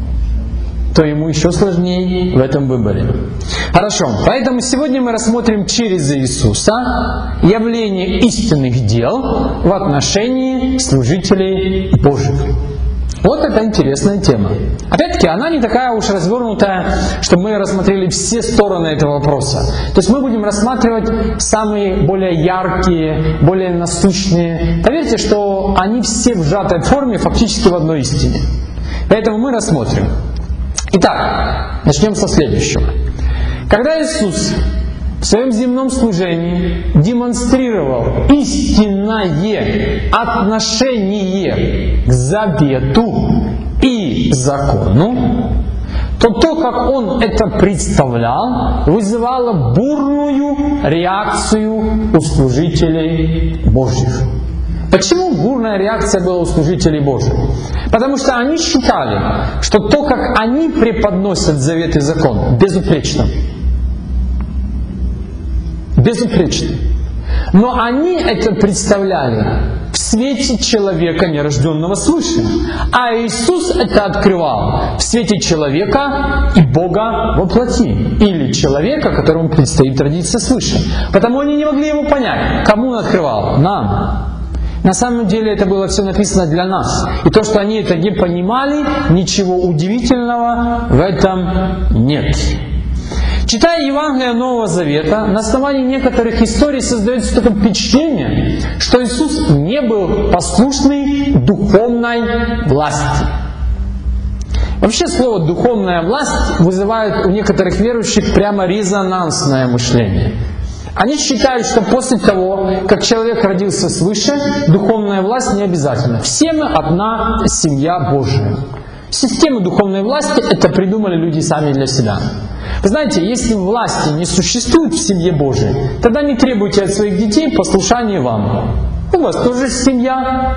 то ему еще сложнее в этом выборе. Хорошо, поэтому сегодня мы рассмотрим через Иисуса явление истинных дел в отношении служителей Божьих. Вот это интересная тема. Опять-таки, она не такая уж развернутая, чтобы мы рассмотрели все стороны этого вопроса. То есть мы будем рассматривать самые более яркие, более насущные. Поверьте, что они все в сжатой форме фактически в одной истине. Поэтому мы рассмотрим. Итак, начнем со следующего. Когда Иисус в своем земном служении демонстрировал истинное отношение к завету и закону, то, как Он это представлял, вызывало бурную реакцию у служителей Божьих. Почему бурная реакция была у служителей Божьих? Потому что они считали, что то, как они преподносят завет и закон, безупречно. Безупречно. Но они это представляли в свете человека, нерожденного свыше. А Иисус это открывал в свете человека и Бога во плоти. Или человека, которому предстоит родиться свыше. Потому они не могли его понять. Кому он открывал? Нам. На самом деле это было все написано для нас. И то, что они это не понимали, ничего удивительного в этом нет. Читая Евангелие Нового Завета, на основании некоторых историй создается такое впечатление, что Иисус не был послушный духовной власти. Вообще слово «духовная власть» вызывает у некоторых верующих прямо резонансное мышление. Они считают, что после того, как человек родился свыше, духовная власть не обязательна. Все мы одна семья Божия. Систему духовной власти это придумали люди сами для себя. Вы знаете, если власти не существует в семье Божией, тогда не требуйте от своих детей послушания вам. У вас тоже семья.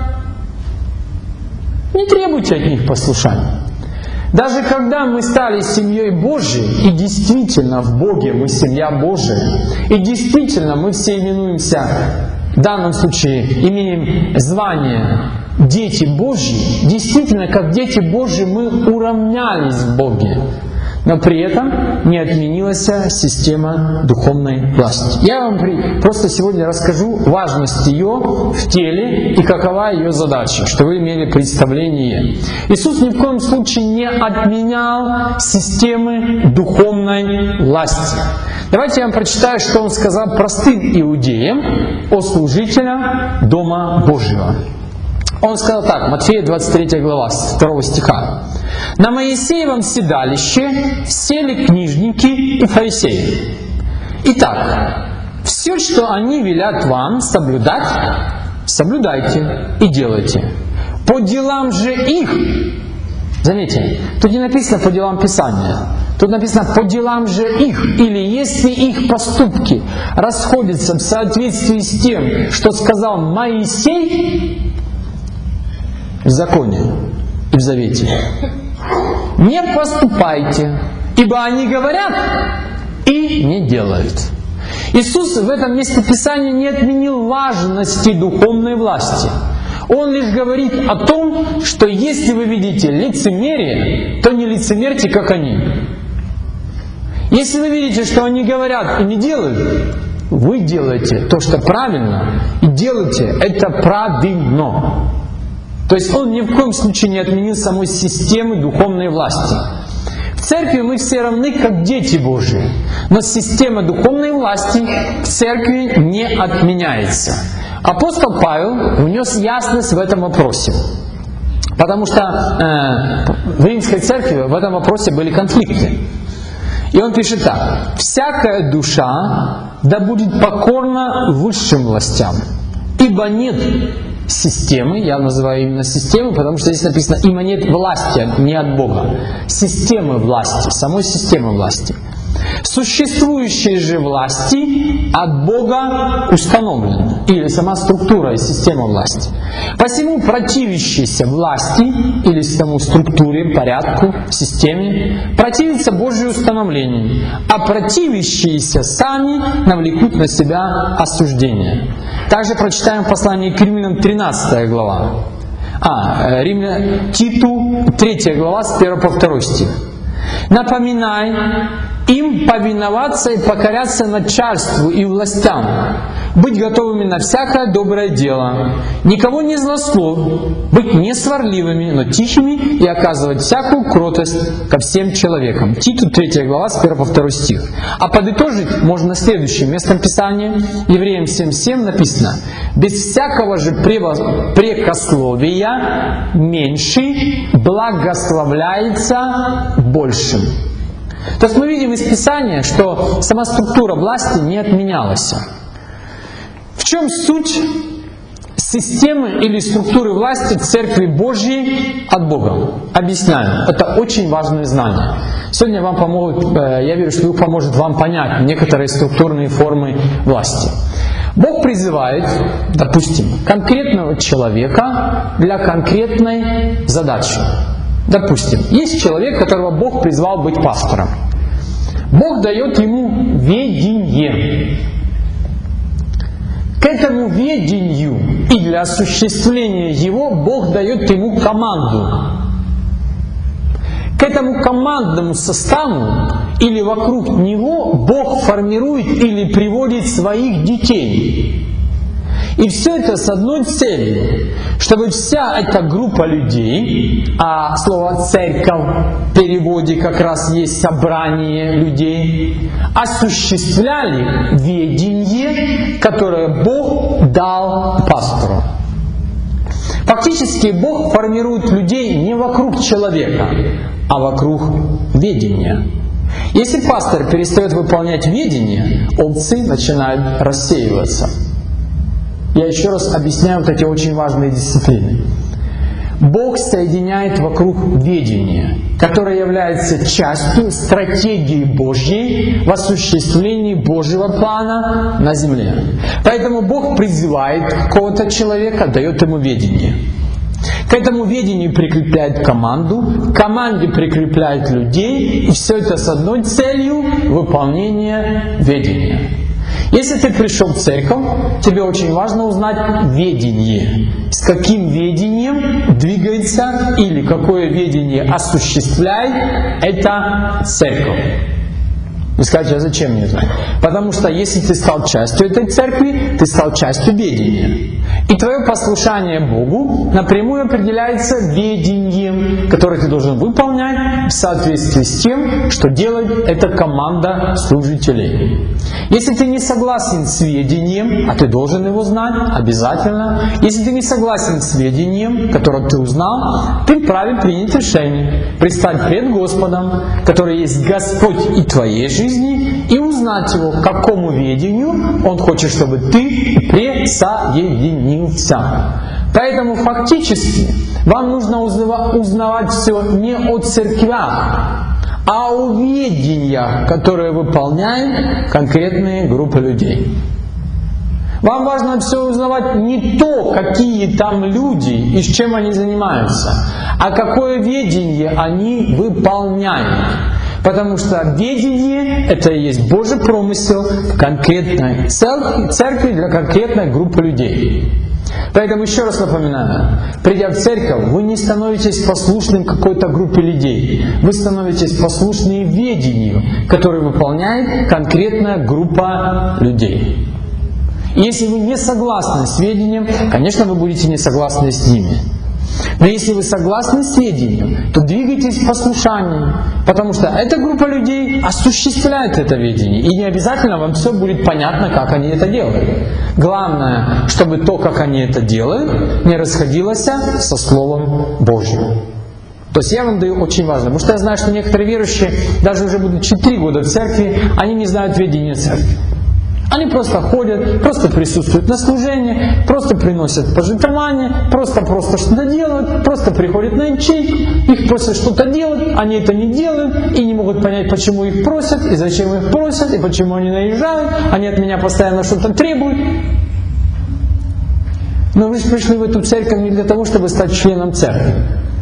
Не требуйте от них послушания. Даже когда мы стали семьей Божией, и действительно в Боге мы семья Божия, и действительно мы все именуемся, в данном случае имеем звание «дети Божьи», действительно, как дети Божьи мы уравнялись в Боге. Но при этом не отменилась система духовной власти. Я вам просто сегодня расскажу важность ее в теле и какова ее задача, чтобы вы имели представление. Иисус ни в коем случае не отменял системы духовной власти. Давайте я вам прочитаю, что Он сказал простым иудеям о служителях Дома Божьего. Он сказал так, Матфея 23 глава, 2 стиха. «На Моисеевом седалище сели книжники и фарисеи. Итак, все, что они велят вам соблюдать, соблюдайте и делайте. По делам же их». Заметьте, тут не написано «по делам Писания». Тут написано «по делам же их», или если их поступки расходятся в соответствии с тем, что сказал Моисей в законе и в завете. Не поступайте, ибо они говорят и не делают. Иисус в этом месте Писания не отменил важности духовной власти. Он лишь говорит о том, что если вы видите лицемерие, то не лицемерьте, как они. Если вы видите, что они говорят и не делают, вы делаете то, что правильно, и делаете это правильно. То есть Он ни в коем случае не отменил самой системы духовной власти. В церкви мы все равны, как дети Божии. Но система духовной власти в церкви не отменяется. Апостол Павел внес ясность в этом вопросе. Потому что в Римской церкви в этом вопросе были конфликты. И он пишет так. «Всякая душа да будет покорна высшим властям, ибо нет системы, я называю именно системы, потому что здесь написано «ибо нет власти, не от Бога». Системы власти, самой системы власти. Существующие же власти от Бога установлены, или сама структура и система власти. Посему противящиеся власти, или саму структуре, порядку, системе, противятся Божьему установлению, а противящиеся сами навлекут на себя осуждение. Также прочитаем в послании к Римлянам 13 глава. Титу 3 глава с 1 по 2 стих. «Напоминай им повиноваться и покоряться начальству и властям, быть готовыми на всякое доброе дело, никого не злословь, быть не сварливыми, но тихими и оказывать всякую кротость ко всем человекам». Титу 3 глава с 1 по 2 стих. А подытожить можно следующим местом Писания. Евреям 7:7 написано: «Без всякого же прекословия меньший благословляется большим». То есть мы видим из Писания, что сама структура власти не отменялась. В чем суть системы или структуры власти Церкви Божьей от Бога? Объясняю. Это очень важное знание. Сегодня вам помогут, я верю, что Бог поможет вам понять некоторые структурные формы власти. Бог призывает, допустим, конкретного человека для конкретной задачи. Допустим, есть человек, которого Бог призвал быть пастором. Бог дает ему ведение. К этому ведению и для осуществления его Бог дает ему команду. К этому командному составу или вокруг него Бог формирует или приводит своих детей. И все это с одной целью, чтобы вся эта группа людей, а слово «церковь» в переводе как раз есть собрание людей, осуществляли ведение, которое Бог дал пастору. Фактически Бог формирует людей не вокруг человека, а вокруг ведения. Если пастор перестает выполнять ведение, овцы начинают рассеиваться. Я еще раз объясняю вот эти очень важные дисциплины. Бог соединяет вокруг ведения, которое является частью стратегии Божьей в осуществлении Божьего плана на земле. Поэтому Бог призывает какого-то человека, дает ему ведение. К этому ведению прикрепляет команду, к команде прикрепляет людей, и все это с одной целью — выполнение ведения. Если ты пришел в церковь, тебе очень важно узнать ведение. С каким ведением двигается или какое ведение осуществляет эта церковь. Вы скажете, а зачем мне знать? Потому что если ты стал частью этой церкви, ты стал частью ведения. И твое послушание Богу напрямую определяется ведением, которое ты должен выполнять в соответствии с тем, что делает эта команда служителей. Если ты не согласен с ведением, а ты должен его знать обязательно, если ты не согласен с ведением, которое ты узнал, ты вправе принять решение, предстать пред Господом, который есть Господь и твоей жизни, и узнать Его, к какому ведению Он хочет, чтобы ты присоединился. Поэтому фактически вам нужно узнавать все не о церквях, а о ведениях, которые выполняют конкретные группы людей. Вам важно все узнавать не то, какие там люди и с чем они занимаются, а какое ведение они выполняют. Потому что ведение — это и есть Божий промысел в конкретной церкви для конкретной группы людей. Поэтому еще раз напоминаю, придя в церковь, вы не становитесь послушным какой-то группе людей. Вы становитесь послушны ведению, которое выполняет конкретная группа людей. И если вы не согласны с ведением, конечно, вы будете не согласны с ними. Но если вы согласны с ведением, то двигайтесь в послушании, потому что эта группа людей осуществляет это ведение, и не обязательно вам все будет понятно, как они это делают. Главное, чтобы то, как они это делают, не расходилось со Словом Божьим. То есть я вам даю очень важно, потому что я знаю, что некоторые верующие, даже уже будут 4 года в церкви, они не знают ведения церкви. Они просто ходят, просто присутствуют на служении, просто приносят пожертвования, просто что-то делают, просто приходят на ячейку, их просят что-то делать, они это не делают и не могут понять, почему их просят, и зачем их просят, и почему они наезжают, они от меня постоянно что-то требуют. Но вы же пришли в эту церковь не для того, чтобы стать членом церкви,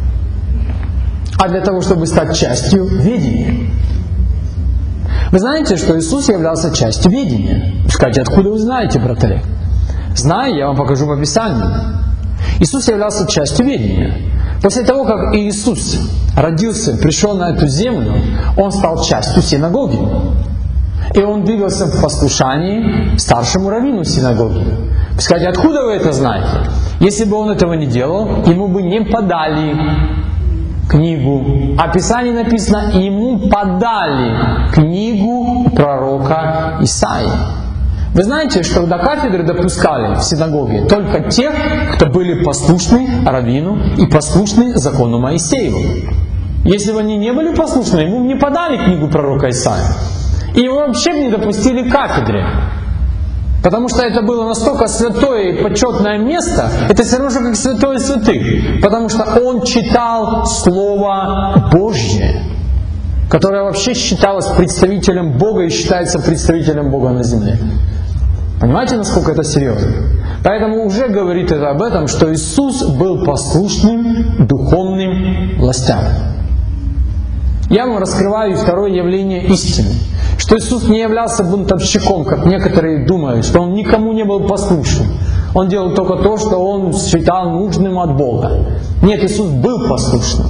а для того, чтобы стать частью ведения. Вы знаете, что Иисус являлся частью ведения? Скажите, откуда вы знаете, брат Олег? Знаю, я вам покажу по Писанию. Иисус являлся частью ведения. После того, как Иисус родился, пришел на эту землю, Он стал частью синагоги. И Он двигался в послушании старшему раввину синагоги. Скажите, откуда вы это знаете? Если бы Он этого не делал, Ему бы не подали книгу. А в Писании написано, ему подали книгу пророка Исаии. Вы знаете, что до кафедры допускали в синагоге только тех, кто были послушны раввину и послушны закону Моисееву. Если бы они не были послушны, ему не подали книгу пророка Исаии. И его вообще не допустили к кафедре. Потому что это было настолько святое и почетное место, это все равно же как святое святых. Потому что он читал Слово Божье, которое вообще считалось представителем Бога и считается представителем Бога на земле. Понимаете, насколько это серьезно? Поэтому уже говорит это об этом, что Иисус был послушным духовным властям. Я вам раскрываю второе явление истины, что Иисус не являлся бунтовщиком, как некоторые думают, что Он никому не был послушен. Он делал только то, что Он считал нужным от Бога. Нет, Иисус был послушным.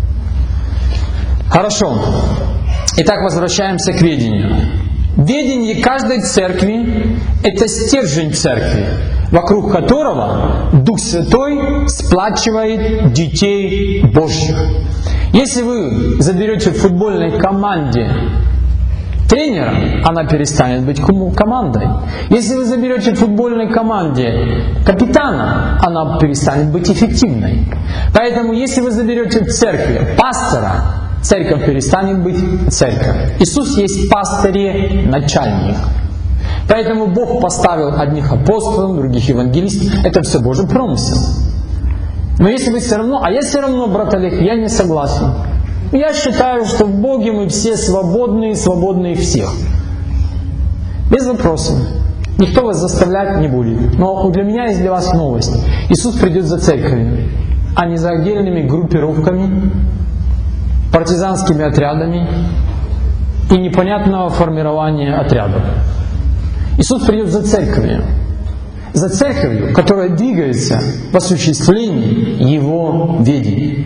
Хорошо. Итак, возвращаемся к ведению. Ведение каждой церкви – это стержень церкви, вокруг которого Дух Святой сплачивает детей Божьих. Если вы заберете в футбольной команде тренера, она перестанет быть командой. Если вы заберете в футбольной команде капитана, она перестанет быть эффективной. Поэтому, если вы заберете в церкви пастора, церковь перестанет быть церковь. Иисус есть пастырь, начальник. Поэтому Бог поставил одних апостолов, других евангелистов. Это все Божий промысел. Но если вы все равно, я все равно, брат Олег, я не согласен. Я считаю, что в Боге мы все свободные, свободные всех. Без вопросов. Никто вас заставлять не будет. Но для меня есть для вас новость. Иисус придет за церковью, а не за отдельными группировками, партизанскими отрядами и непонятного формирования отрядов. Иисус придет за церковью. За церковью, которая двигается в осуществлении Его ведения.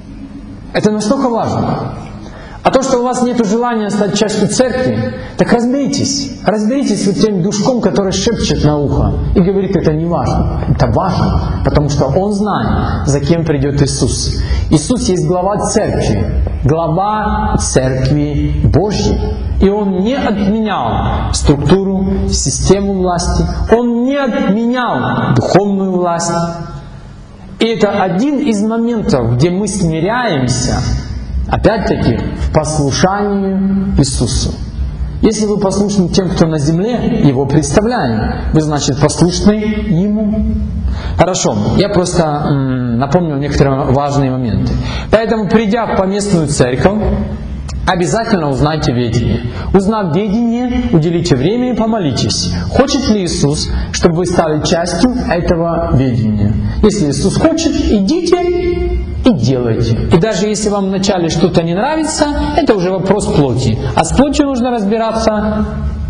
Это настолько важно. А то, что у вас нет желания стать частью церкви, так разберитесь. Разберитесь с тем душком, который шепчет на ухо и говорит, это не важно. Это важно, потому что он знает, за кем придет Иисус. Иисус есть глава церкви. Глава церкви Божьей. И Он не отменял структуру, систему власти. Он не отменял духовную власть. И это один из моментов, где мы смиряемся, опять-таки, в послушании Иисусу. Если вы послушны тем, кто на земле, Его представляем, вы, значит, послушны Ему. Хорошо, я просто напомню некоторые важные моменты. Поэтому, придя в поместную церковь, обязательно узнайте ведение. Узнав ведение, уделите время и помолитесь. Хочет ли Иисус, чтобы вы стали частью этого ведения? Если Иисус хочет, идите и делайте. И даже если вам вначале что-то не нравится, это уже вопрос плоти. А с плотью нужно разбираться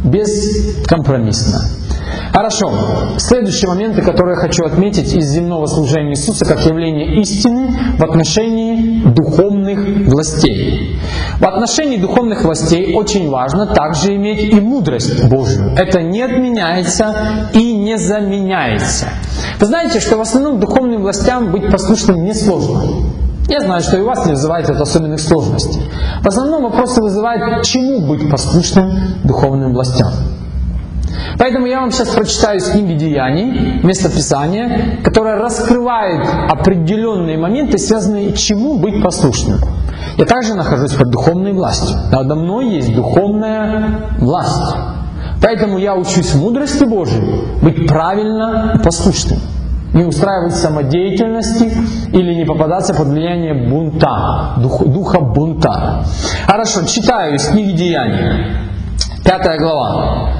бескомпромиссно. Хорошо. Следующие моменты, которые я хочу отметить из земного служения Иисуса как явление истины в отношении духовных властей. В отношении духовных властей очень важно также иметь и мудрость Божию. Это не отменяется и не заменяется. Вы знаете, что в основном духовным властям быть послушным несложно. Я знаю, что и вас не вызывает это особенных сложностей. В основном вопросы вызывают, чему быть послушным духовным властям. Поэтому я вам сейчас прочитаю из книги Деяний, местописание, которое раскрывает определенные моменты, связанные с чему быть послушным. Я также нахожусь под духовной властью. Надо мной есть духовная власть. Поэтому я учусь мудрости Божией быть правильно послушным. Не устраивать самодеятельности или не попадаться под влияние бунта, духа бунта. Хорошо, читаю из книги Деяний, 5 глава.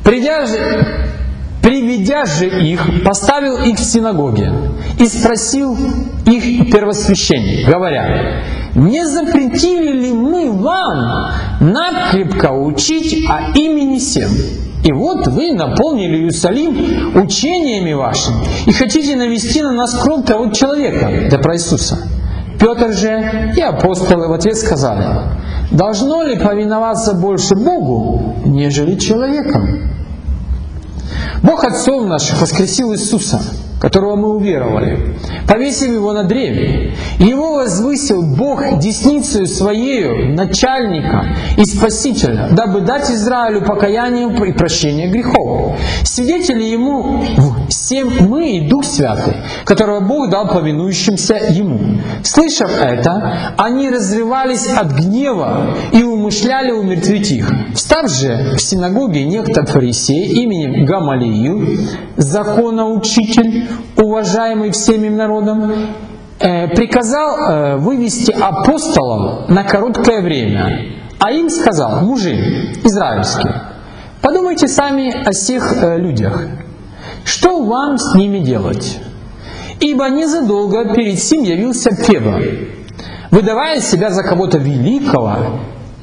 Приведя же их, поставил их в синагоге и спросил их первосвященник, говоря: «Не запретили ли мы вам накрепко учить о имени сем? И вот вы наполнили Иерусалим учениями вашими и хотите навести на нас кровь того человека». Это про Иисуса. Петр же и апостолы в ответ сказали: «Должно ли повиноваться больше Богу, нежели человеком? Бог отцов наших воскресил Иисуса, которого мы уверовали, повесив Его на древе. Его возвысил Бог десницею Своею начальника и Спасителя, дабы дать Израилю покаяние и прощение грехов. Свидетели Ему всем мы и Дух Святый, которого Бог дал повинующимся Ему». Слышав это, они разрывались от гнева и умышляли умертвить их. Встав же в синагоге некто фарисей именем Гамалиил, законоучитель, уважаемый всеми народом, приказал вывести апостолов на короткое время, а им сказал: «Мужи израильские, подумайте сами о всех людях, что вам с ними делать? Ибо незадолго перед сим явился Феба, выдавая себя за кого-то великого,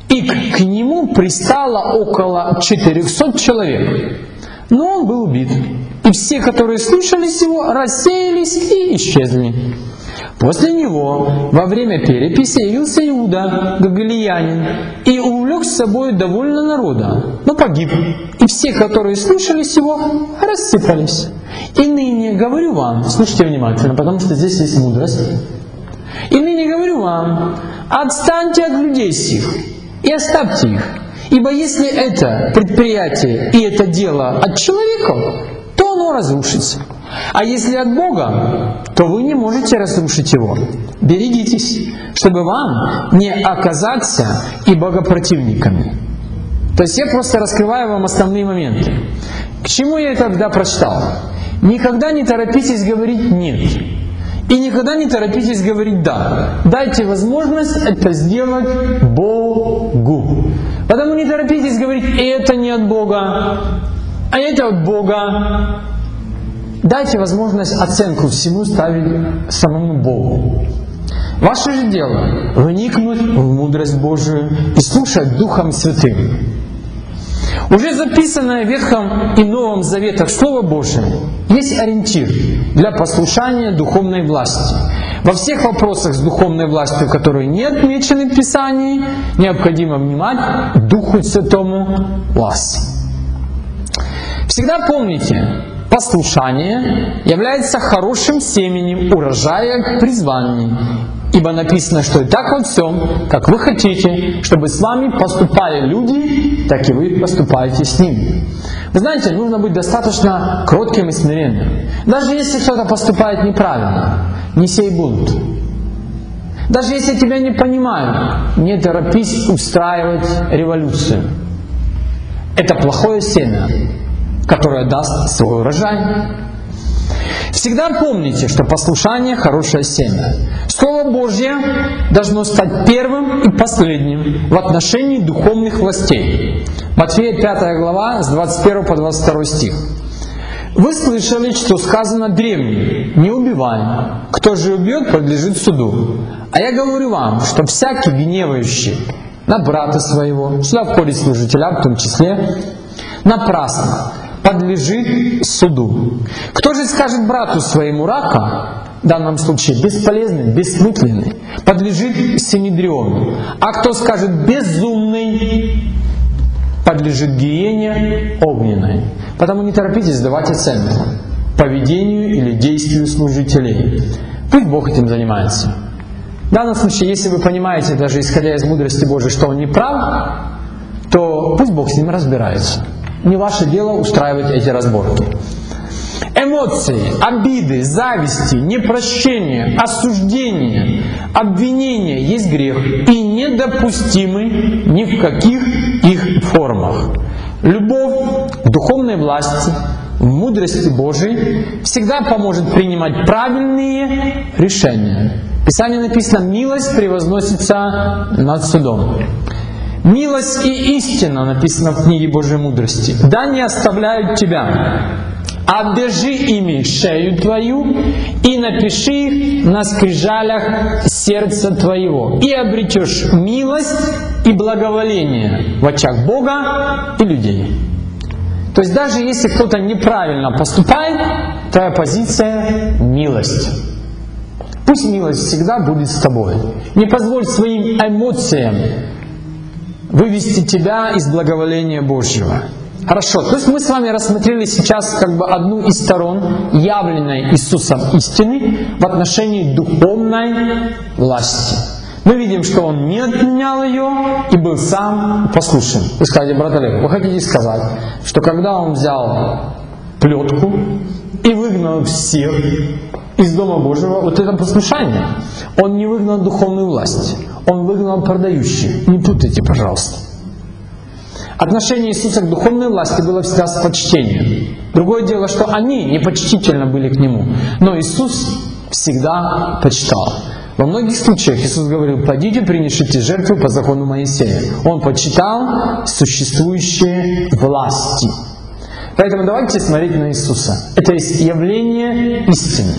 И к нему пристало около 400 человек. Но он был убит. И все, которые слушались его, рассеялись и исчезли. После него во время переписи явился Иуда, галилеянин, и увлек с собой довольно народа, но погиб. И все, которые слушались его, рассыпались. И ныне говорю вам, слушайте внимательно, потому что здесь есть мудрость. И ныне говорю вам, отстаньте от людей сих и оставьте их. Ибо если это предприятие и это дело от человека, то оно разрушится. А если от Бога, то вы не можете разрушить его. Берегитесь, чтобы вам не оказаться и богопротивниками. То есть я просто раскрываю вам основные моменты. К чему я это тогда прочитал? Никогда не торопитесь говорить «нет». И никогда не торопитесь говорить «да». Дайте возможность это сделать Богу. Потому не торопитесь говорить «это не от Бога», а это от Бога. Дайте возможность оценку всему ставить самому Богу. Ваше же дело вникнуть в мудрость Божию и слушать Духом Святым. Уже записанное в Ветхом и Новом Заветах Слово Божие есть ориентир для послушания духовной власти. Во всех вопросах с духовной властью, которые не отмечены в Писании, необходимо внимать Духу Святому вас. Всегда помните, послушание является хорошим семенем урожая к призванию. Ибо написано, что и так во всем, как вы хотите, чтобы с вами поступали люди, так и вы поступаете с ними. Вы знаете, нужно быть достаточно кротким и смиренным. Даже если кто-то поступает неправильно, не сей бунт. Даже если тебя не понимают, не торопись устраивать революцию. Это плохое семя, которое даст свой урожай. Всегда помните, что послушание – хорошее семя. Слово Божье должно стать первым и последним в отношении духовных властей. Матфея 5 глава с 21 по 22 стих. «Вы слышали, что сказано древним: не убивай. Кто же убьет, подлежит суду. А я говорю вам, что всякий гневающий на брата своего, сюда входит служителя в том числе, напрасно подлежит суду. Кто же скажет брату своему рака, в данном случае бесполезный, бессмысленный, подлежит синедриону. А кто скажет безумный, подлежит гиене огненной. Потому не торопитесь давать оценку поведению или действию служителей. Пусть Бог этим занимается. В данном случае, если вы понимаете, даже исходя из мудрости Божией, что он не прав, то пусть Бог с ним разбирается. Не ваше дело устраивать эти разборки. Эмоции, обиды, зависти, непрощение, осуждение, обвинение есть грех и недопустимы ни в каких их формах. Любовь к духовной власти, в мудрости Божией всегда поможет принимать правильные решения. В Писании написано: «Милость превозносится над судом». Милость и истина, написано в книге Божьей мудрости, да не оставляют тебя. Обвяжи ими шею твою и напиши их на скрижалях сердца твоего, и обретешь милость и благоволение в очах Бога и людей. То есть даже если кто-то неправильно поступает, твоя позиция — милость. Пусть милость всегда будет с тобой. Не позволь своим эмоциям вывести тебя из благоволения Божьего. Хорошо, то есть мы с вами рассмотрели сейчас одну из сторон явленной Иисусом истины в отношении духовной власти. Мы видим, что Он не отменял ее и был сам послушен. Вы скажете: брат Олег, вы хотите сказать, что когда Он взял плетку и выгнал всех из Дома Божьего, вот это послушание, Он не выгнал духовную власть, Он выгнал продающих. Не путайте, пожалуйста. Отношение Иисуса к духовной власти было всегда с почтением. Другое дело, что они непочтительно были к Нему, но Иисус всегда почитал. Во многих случаях Иисус говорил: «Пойдите, принесите жертву по закону Моисея». Он почитал существующие власти. Поэтому давайте смотреть на Иисуса. Это есть явление истины.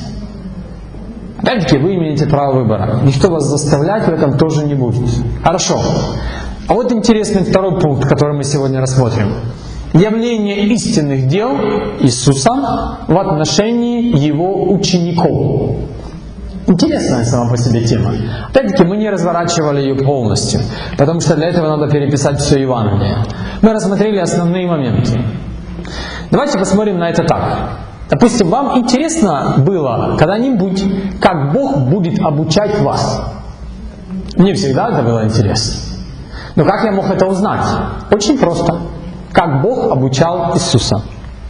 Опять-таки, вы имеете право выбора. Никто вас заставлять в этом тоже не будет. Хорошо. А вот интересный второй пункт, который мы сегодня рассмотрим. Явление истинных дел Иисуса в отношении Его учеников. Интересная сама по себе тема. Опять-таки, мы не разворачивали ее полностью, потому что для этого надо переписать все Евангелие. Мы рассмотрели основные моменты. Давайте посмотрим на это так. Допустим, вам интересно было когда-нибудь, как Бог будет обучать вас? Мне всегда это было интересно. Но как я мог это узнать? Очень просто. Как Бог обучал Иисуса.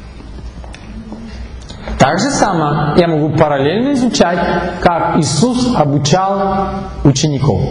Так же самое я могу параллельно изучать, как Иисус обучал учеников.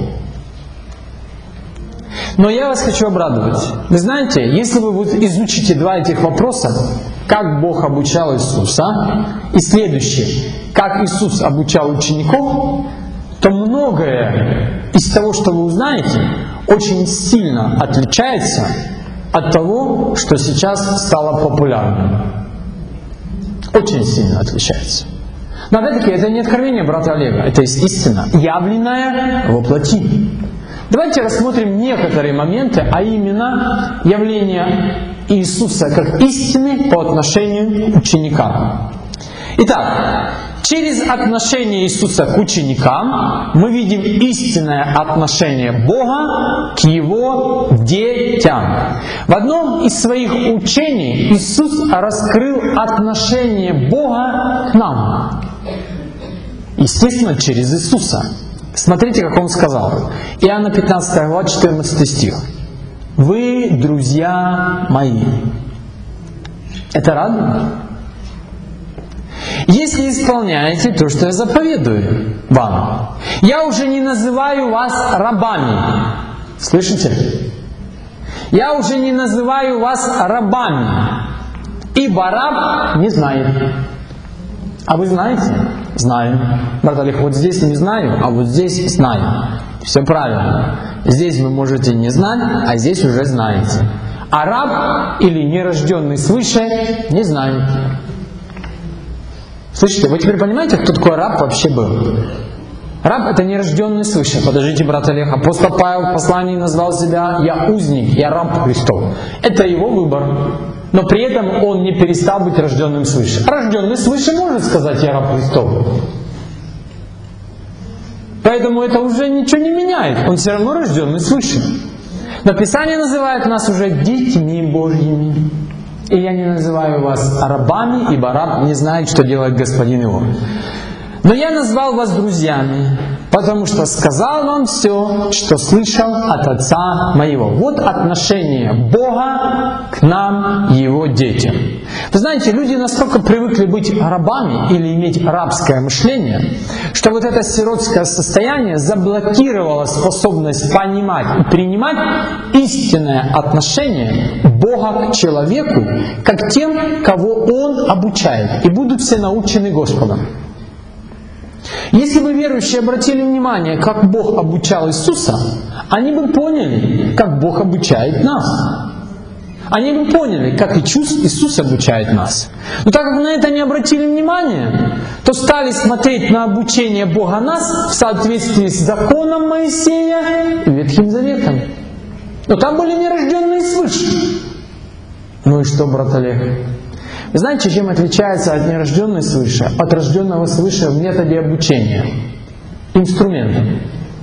Но я вас хочу обрадовать. Вы знаете, если вы изучите два этих вопроса, как Бог обучал Иисуса, и следующее, как Иисус обучал учеников, то многое из того, что вы узнаете, очень сильно отличается от того, что сейчас стало популярным. Очень сильно отличается. Но опять-таки, это не откровение брата Олега, это есть истина, явленная во плоти. Давайте рассмотрим некоторые моменты, а именно явление Иисуса как истины по отношению к ученикам. Итак, через отношение Иисуса к ученикам мы видим истинное отношение Бога к Его детям. В одном из своих учений Иисус раскрыл отношение Бога к нам. Естественно, через Иисуса. Смотрите, как Он сказал. Иоанна 15 глава, 14 стих. «Вы, друзья мои». Это радует? «Если исполняете то, что я заповедую вам, я уже не называю вас рабами». Слышите? «Я уже не называю вас рабами, ибо раб не знает». А вы знаете? Знаю. Брат Олег, вот здесь не знаю, а вот здесь знаю. Все правильно. Здесь вы можете не знать, а здесь уже знаете. А раб или нерожденный свыше не знает. Слышите, вы теперь понимаете, кто такой раб вообще был? Раб — это нерожденный свыше. Подождите, брат Олег, апостол Павел в послании назвал себя «Я узник, я раб Христов». Это его выбор. Но при этом он не перестал быть рожденным свыше. Рожденный свыше может сказать «Я раб Христов». Поэтому это уже ничего не меняет. Он все равно рожденный свыше. Но Писание называет нас уже детьми Божьими. И я не называю вас рабами, ибо раб не знает, что делает господин его. Но я назвал вас друзьями, потому что сказал вам все, что слышал от Отца моего. Вот отношение Бога к нам, Его детям. Вы знаете, люди настолько привыкли быть рабами или иметь рабское мышление, что вот это сиротское состояние заблокировало способность понимать и принимать истинное отношение Бога к человеку, как тем, кого Он обучает. И будут все научены Господом. Если бы верующие обратили внимание, как Бог обучал Иисуса, они бы поняли, как Бог обучает нас. Они бы поняли, как Иисус обучает нас. Но так как на это не обратили внимания, то стали смотреть на обучение Бога нас в соответствии с законом Моисея и Ветхим Заветом. Но там были нерожденные свыше. Ну и что, брат Олег? Вы знаете, чем отличается от нерожденного свыше, от рожденного свыше в методе обучения? Инструментом.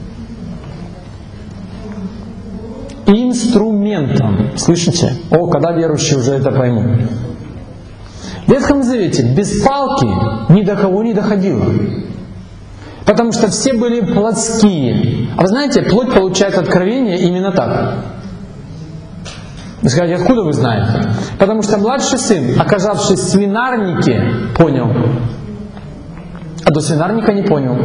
Инструментом. Слышите? О, когда верующие уже это поймут. В Ветхом Завете без палки ни до кого не доходило. Потому что все были плотские. А вы знаете, плоть получает откровение именно так. Вы скажете, откуда вы знаете? Потому что младший сын, оказавшись в свинарнике, понял. А до свинарника не понял.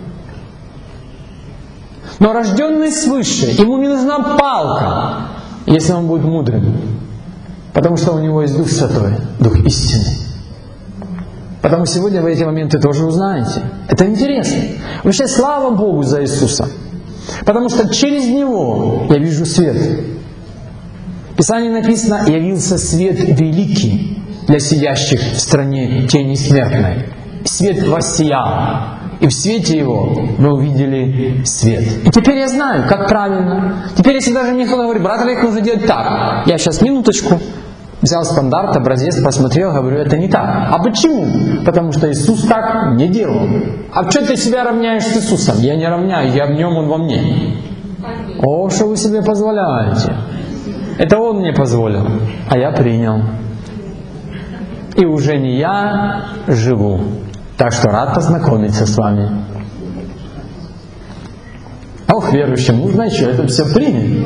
Но рожденный свыше, ему не нужна палка, если он будет мудрым. Потому что у него есть Дух Святой, Дух истины. Потому сегодня вы эти моменты тоже узнаете. Это интересно. Вообще, слава Богу за Иисуса. Потому что через Него я вижу свет. В Писании написано: «Явился свет великий для сидящих в стране тени смертной». Свет воссиял. и в свете Его мы увидели свет. И теперь я знаю, как правильно. Теперь, если даже мне кто-то говорит: брат Олег, нужно делать так. Я сейчас минуточку взял стандарт, образец, посмотрел, говорю: это не так. А почему? Потому что Иисус так не делал. А что ты себя равняешь с Иисусом? Я не равняю, я в Нем, Он во мне. О, что вы себе позволяете? Это Он мне позволил, а я принял. И уже не я живу. Так что рад познакомиться с вами. Ох, верующим нужно еще это все принять.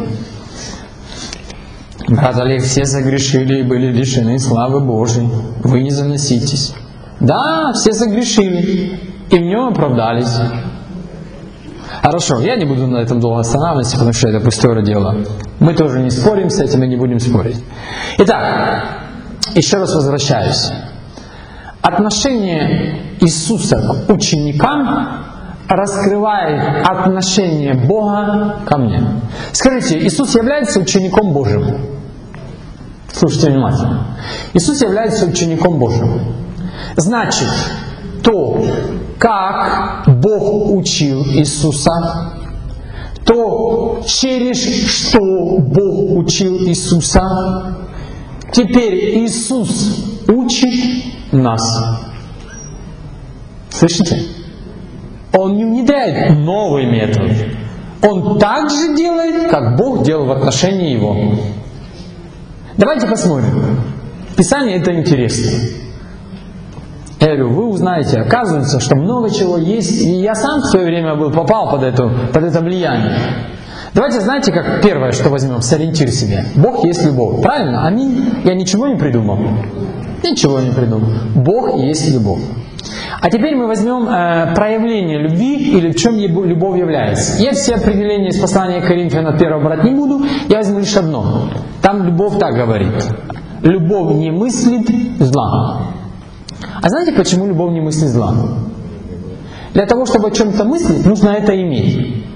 Брат Олег, все согрешили и были лишены славы Божией. Вы не заноситесь. Да, все согрешили и в Нем оправдались. Хорошо, я не буду на этом долго останавливаться, потому что это пустое дело. Мы тоже не спорим с этим и не будем спорить. Итак, еще раз возвращаюсь. Отношение Иисуса к ученикам раскрывает отношение Бога ко мне. Скажите, Иисус является учеником Божьим? Слушайте внимательно. Иисус является учеником Божьим. Значит, то, как Бог учил Иисуса, то, через что Бог учил Иисуса, теперь Иисус учит нас. Слышите? Он не внедряет новый метод. Он так же делает, как Бог делал в отношении Его. Давайте посмотрим. Писание — это интересно. Я говорю, вы узнаете, оказывается, что много чего есть, и я сам в свое время попал под это влияние. Давайте, знаете, как первое, что возьмем, сориентир себе. Бог есть любовь. Правильно? Аминь. Я ничего не придумал. Ничего не придумал. Бог есть любовь. А теперь мы возьмем проявление любви, или в чем любовь является. Я все определения из послания к Коринфянам 1 брать не буду, я возьму лишь одно. Там любовь так говорит. Любовь не мыслит зла. А знаете, почему любовь не мыслит зла? Для того, чтобы о чем-то мыслить, нужно это иметь.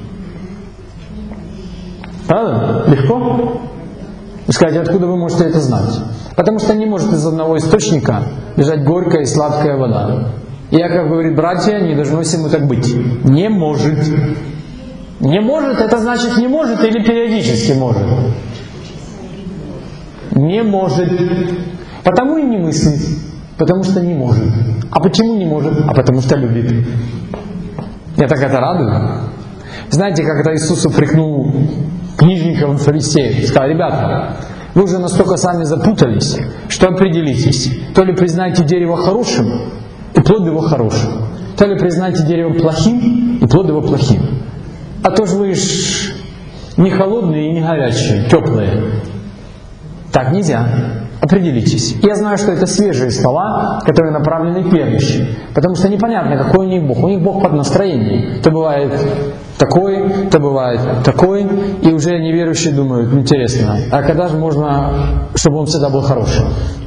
Правда? Легко? Вы скажете, откуда вы можете это знать? Потому что не может из одного источника бежать горькая и сладкая вода. И Яков говорит: братья, не должно всему так быть. Не может. Не может, это значит не может или периодически может. Не может. Потому и не мыслит. Потому что не может. А почему не может? А потому что любит. Я так это радую. Знаете, как это Иисус упрекнул книжников и фарисеев? Сказал: ребята, вы уже настолько сами запутались, что определитесь. То ли признаете дерево хорошим, и плод его хорошим. То ли признаете дерево плохим, и плод его плохим. А то же вы ж не холодные и не горячие, теплые. Так нельзя. Определитесь. Я знаю, что это свежие слова, которые направлены к верующим. Потому что непонятно, какой у них Бог. У них Бог под настроением. То бывает такой, то бывает такой. И уже неверующие думают: интересно, а когда же можно, чтобы он всегда был хорошим?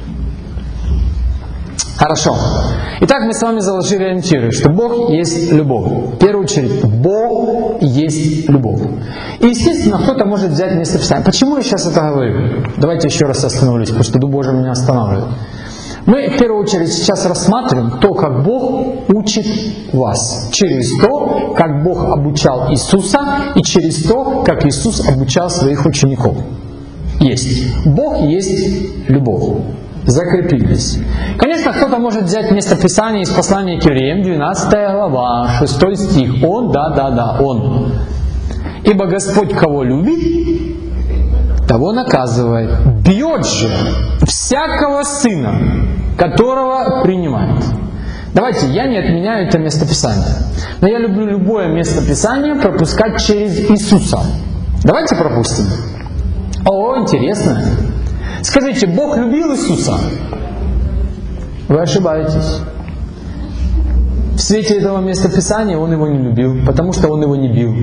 Хорошо. Итак, мы с вами заложили ориентиры, что Бог есть любовь. В первую очередь, Бог есть любовь. И, естественно, кто-то может взять место Писания. Почему я сейчас это говорю? Давайте еще раз остановлюсь, потому что Дух Божий меня останавливает. Мы, в первую очередь, сейчас рассматриваем то, как Бог учит вас. Через то, как Бог обучал Иисуса, и через то, как Иисус обучал своих учеников. Есть. Бог есть любовь. Закрепились. Конечно, кто-то может взять место Писания из послания к Евреям, 12 глава, 6 стих. Он, Он. Ибо Господь кого любит, того наказывает. Бьет же всякого сына, которого принимает. Давайте, я не отменяю это место Писания. Но я люблю любое место Писания пропускать через Иисуса. Давайте пропустим. О, интересно. Скажите, Бог любил Иисуса? Вы ошибаетесь. В свете этого места Писания Он его не любил, потому что Он его не бил.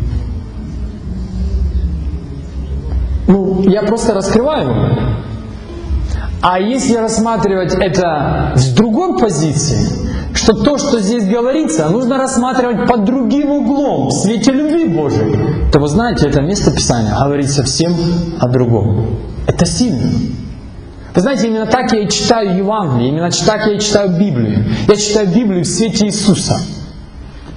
Я просто раскрываю. А если рассматривать это с другой позиции, что то, что здесь говорится, нужно рассматривать под другим углом, в свете любви Божией, то вы знаете, это место Писания говорит совсем о другом. Это сильно. Вы знаете, именно так я и читаю Евангелие, именно так я и читаю Библию. Я читаю Библию в свете Иисуса.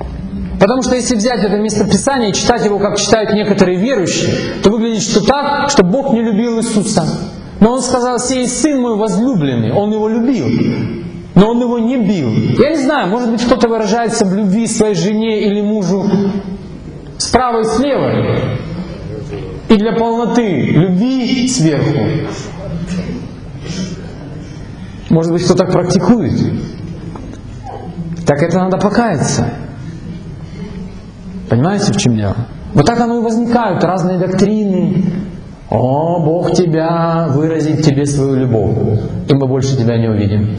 Потому что если взять это местописание и читать его, как читают некоторые верующие, то выглядит что так, что Бог не любил Иисуса. Но Он сказал: «Сей сын мой возлюбленный». Он его любил, но Он его не бил. Я не знаю, может быть, кто-то выражается в любви своей жене или мужу справа и слева. И для полноты любви сверху. Может быть, кто так практикует. Так это надо покаяться. Понимаете, в чем дело? Вот так оно и возникают разные доктрины. О, Бог тебя выразит тебе свою любовь, и мы больше тебя не увидим.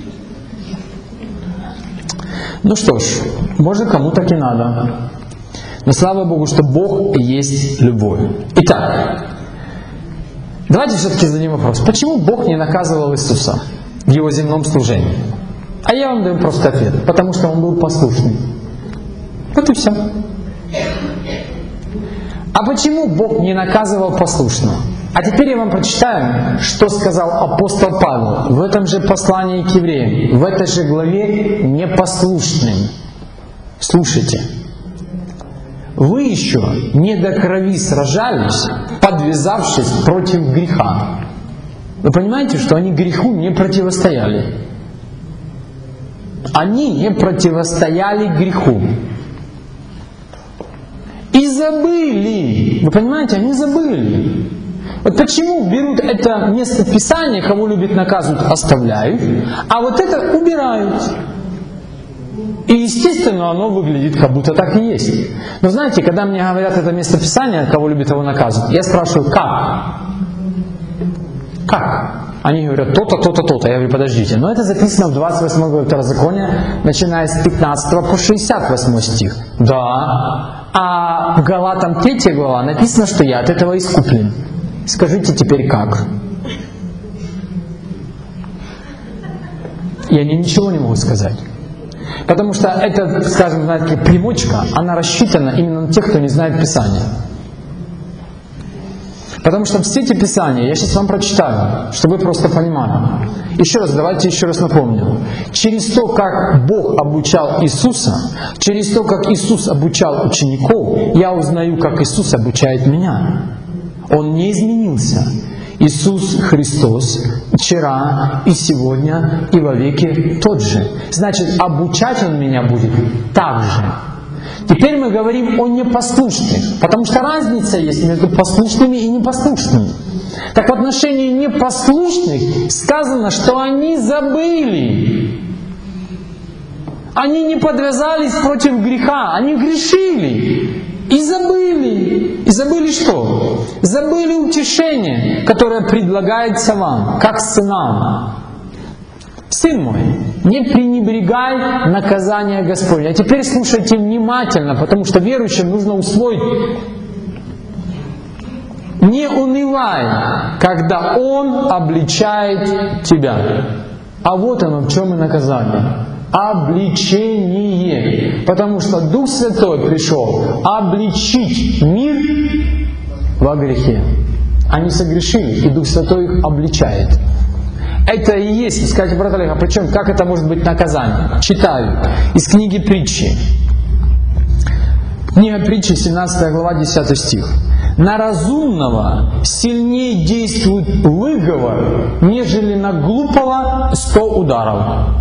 Ну что ж, может, кому так и надо. Но слава Богу, что Бог есть любовь. Итак, давайте все-таки зададим вопрос. Почему Бог не наказывал Иисуса в Его земном служении? А я вам даю просто ответ. Потому что Он был послушный. Вот и все. А почему Бог не наказывал послушного? А теперь я вам прочитаю, что сказал апостол Павел в этом же послании к евреям, в этой же главе непослушным. Слушайте. Вы еще не до крови сражались, подвязавшись против греха. Вы понимаете, что они греху не противостояли? Они не противостояли греху. И забыли. Вы понимаете, они забыли. Вот почему берут это место Писания, кого любят наказывают, оставляют, а вот это убирают. И естественно оно выглядит, как будто так и есть. Но знаете, когда мне говорят это место Писания, кого любят, его наказывают, я спрашиваю, как? Как? Они говорят, то-то, то-то, то-то. Я говорю, подождите, но это записано в 28 главе Второзакония, начиная с 15 по 68 стих. Да. А в Галатам 3 глава написано, что я от этого искуплен. Скажите теперь как? И они ничего не могут сказать. Потому что эта, скажем, знаете, примочка, она рассчитана именно на тех, кто не знает Писания. Потому что все эти Писания, я сейчас вам прочитаю, чтобы вы просто понимали. Еще раз, давайте еще раз напомню. Через то, как Бог обучал Иисуса, через то, как Иисус обучал учеников, я узнаю, как Иисус обучает меня. Он не изменился. Иисус Христос вчера и сегодня и вовеки тот же. Значит, обучать Он меня будет так же. Теперь мы говорим о непослушных, потому что разница есть между послушными и непослушными. Так в отношении непослушных сказано, что они забыли. Они не подвязались против греха, они грешили. И забыли. И забыли что? Забыли утешение, которое предлагается вам, как сынам. Сын мой, не пренебрегай наказания Господня. А теперь слушайте внимательно, потому что верующим нужно усвоить. Не унывай, когда Он обличает тебя. А вот оно, в чем и наказание. Обличение. Потому что Дух Святой пришел обличить мир во грехе. Они согрешили, и Дух Святой их обличает. Это и есть, вы скажете, брат Олег, а причем, как это может быть наказание? Читаю из книги Притчи. Книга Притчи, 17 глава, 10 стих. На разумного сильнее действует выговор, нежели на глупого 100 ударов.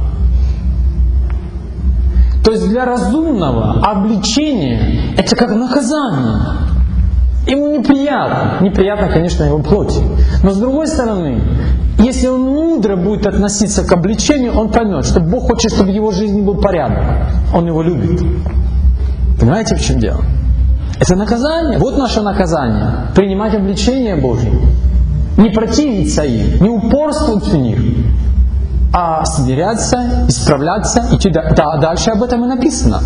То есть для разумного обличение — это как наказание. Ему неприятно. Неприятно, конечно, его плоти. Но с другой стороны, если он мудро будет относиться к обличению, он поймет, что Бог хочет, чтобы в его жизни был порядок. Он его любит. Понимаете, в чем дело? Это наказание. Вот наше наказание. Принимать обличение Божье. Не противиться им, не упорствовать в них, а смиряться, исправляться, идти дальше. Об этом и написано.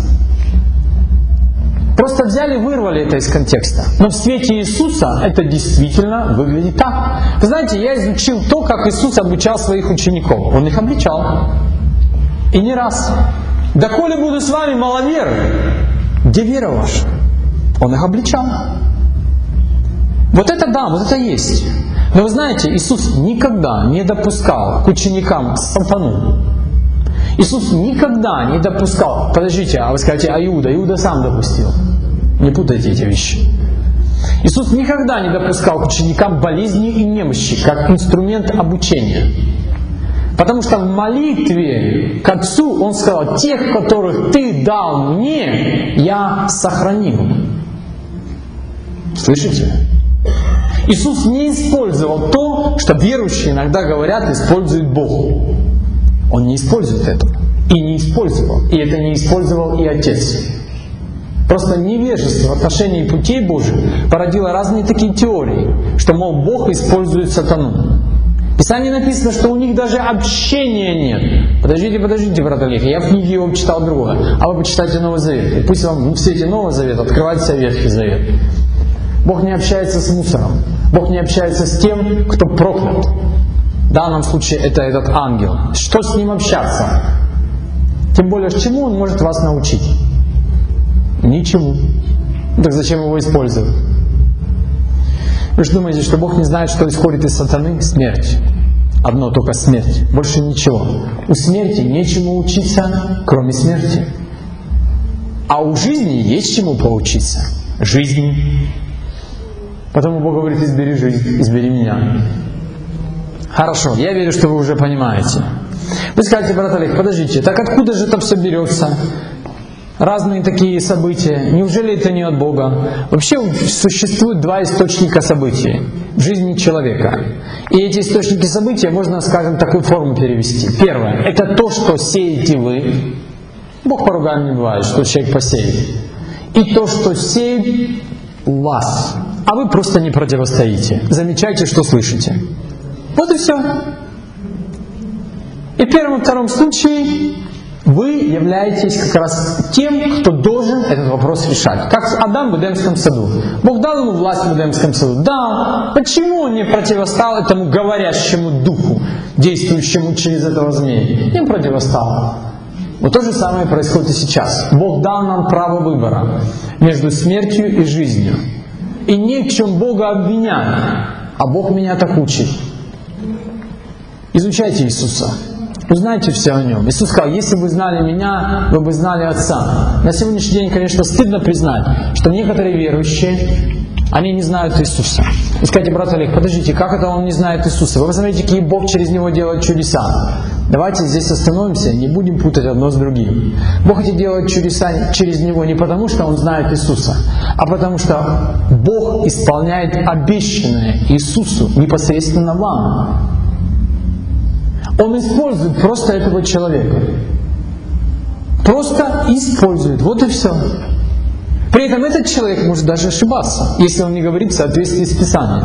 Просто взяли, вырвали это из контекста. Но в свете Иисуса это действительно выглядит так. Вы знаете, я изучил то, как Иисус обучал своих учеников. Он их обличал. И не раз. «Доколе буду с вами, маловеры, где вера ваша?» Он их обличал. Вот это да, вот это есть. Но вы знаете, Иисус никогда не допускал к ученикам сатану. Иисус никогда не допускал, подождите, а вы скажете, а Иуда сам допустил. Не путайте эти вещи. Иисус никогда не допускал к ученикам болезни и немощи, как инструмент обучения. Потому что в молитве к Отцу Он сказал, тех, которых Ты дал мне, я сохранил. Слышите? Иисус не использовал то, что верующие иногда говорят, использует Бог. Он не использует это. И не использовал. И это не использовал и Отец. Просто невежество в отношении путей Божьих породило разные такие теории, что, мол, Бог использует сатану. В Писании написано, что у них даже общения нет. Подождите, брат Олег, я в книге его читал другое. А вы почитайте Новый Завет. И пусть вам в свете Нового Завета открывается Ветхий Завет. Бог не общается с мусором. Бог не общается с тем, кто проклят. В данном случае это этот ангел. Что с ним общаться? Тем более, чему он может вас научить? Ничему. Так зачем его использовать? Вы же думаете, что Бог не знает, что исходит из сатаны? Смерть. Одно только смерть. Больше ничего. У смерти нечему учиться, кроме смерти. А у жизни есть чему поучиться. Жизни. Потому Бог говорит, избери жизнь, избери меня. Хорошо, я верю, что вы уже понимаете. Вы скажете, брат Олег, подождите, так откуда же это все берется? Разные такие события. Неужели это не от Бога? Вообще существует два источника событий в жизни человека. И эти источники событий можно, скажем, такую форму перевести. Первое. Это то, что сеете вы. Бог поругаем не бывает, что человек посеет. И то, что сеет у вас. А вы просто не противостоите. Замечайте, что слышите. Вот и все. И в первом и втором случае вы являетесь как раз тем, кто должен этот вопрос решать. Как Адам в Эдемском саду. Бог дал ему власть в Эдемском саду? Да. Почему он не противостал этому говорящему духу, действующему через этого змея? Не противостал. Вот то же самое происходит и сейчас. Бог дал нам право выбора между смертью и жизнью. И не в чем Бога обвинять, а Бог меня так учит. Изучайте Иисуса. Узнайте все о Нем. Иисус сказал, если бы знали Меня, вы бы знали Отца. На сегодняшний день, конечно, стыдно признать, что некоторые верующие, они не знают Иисуса. Вы скажете, брат Олег, подождите, как это он не знает Иисуса? Вы посмотрите, какие Бог через Него делает чудеса. Давайте здесь остановимся и не будем путать одно с другим. Бог эти делает чудеса через Него не потому, что Он знает Иисуса, а потому что Бог исполняет обещанное Иисусу непосредственно вам. Он использует просто этого человека. Просто использует. Вот и все. При этом этот человек может даже ошибаться, если он не говорит в соответствии с Писанием.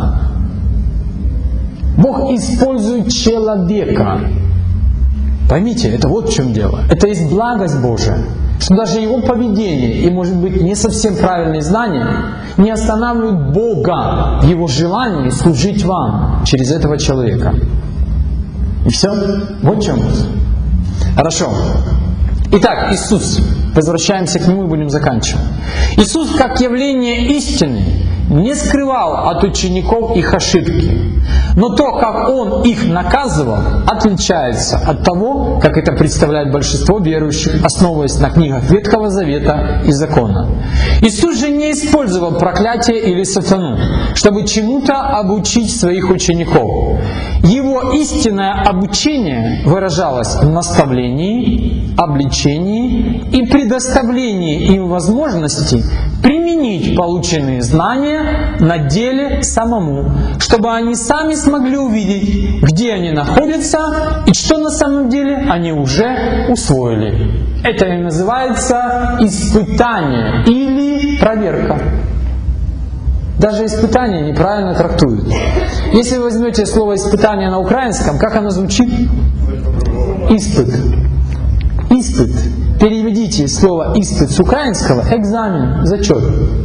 Бог использует человека. Поймите, это вот в чем дело. Это есть благость Божия. Что даже его поведение и, может быть, не совсем правильные знания не останавливают Бога в его желании служить вам через этого человека. И все. Вот в чем. Хорошо. Итак, Иисус. Возвращаемся к Нему и будем заканчивать. Иисус, как явление истины, не скрывал от учеников их ошибки. Но то, как Он их наказывал, отличается от того, как это представляет большинство верующих, основываясь на книгах Ветхого Завета и Закона. Иисус же не использовал проклятие или сатану, чтобы чему-то обучить своих учеников. Его истинное обучение выражалось в наставлении, обличении и предоставлении им возможности применить полученные знания на деле самому, чтобы они сами смогли увидеть, где они находятся и что на самом деле они уже усвоили. Это и называется испытание или проверка. Даже испытание неправильно трактуют. Если вы возьмете слово «испытание» на украинском, как оно звучит? Испыт. Испыт. Переведите слово «испыт» с украинского — экзамен, зачет.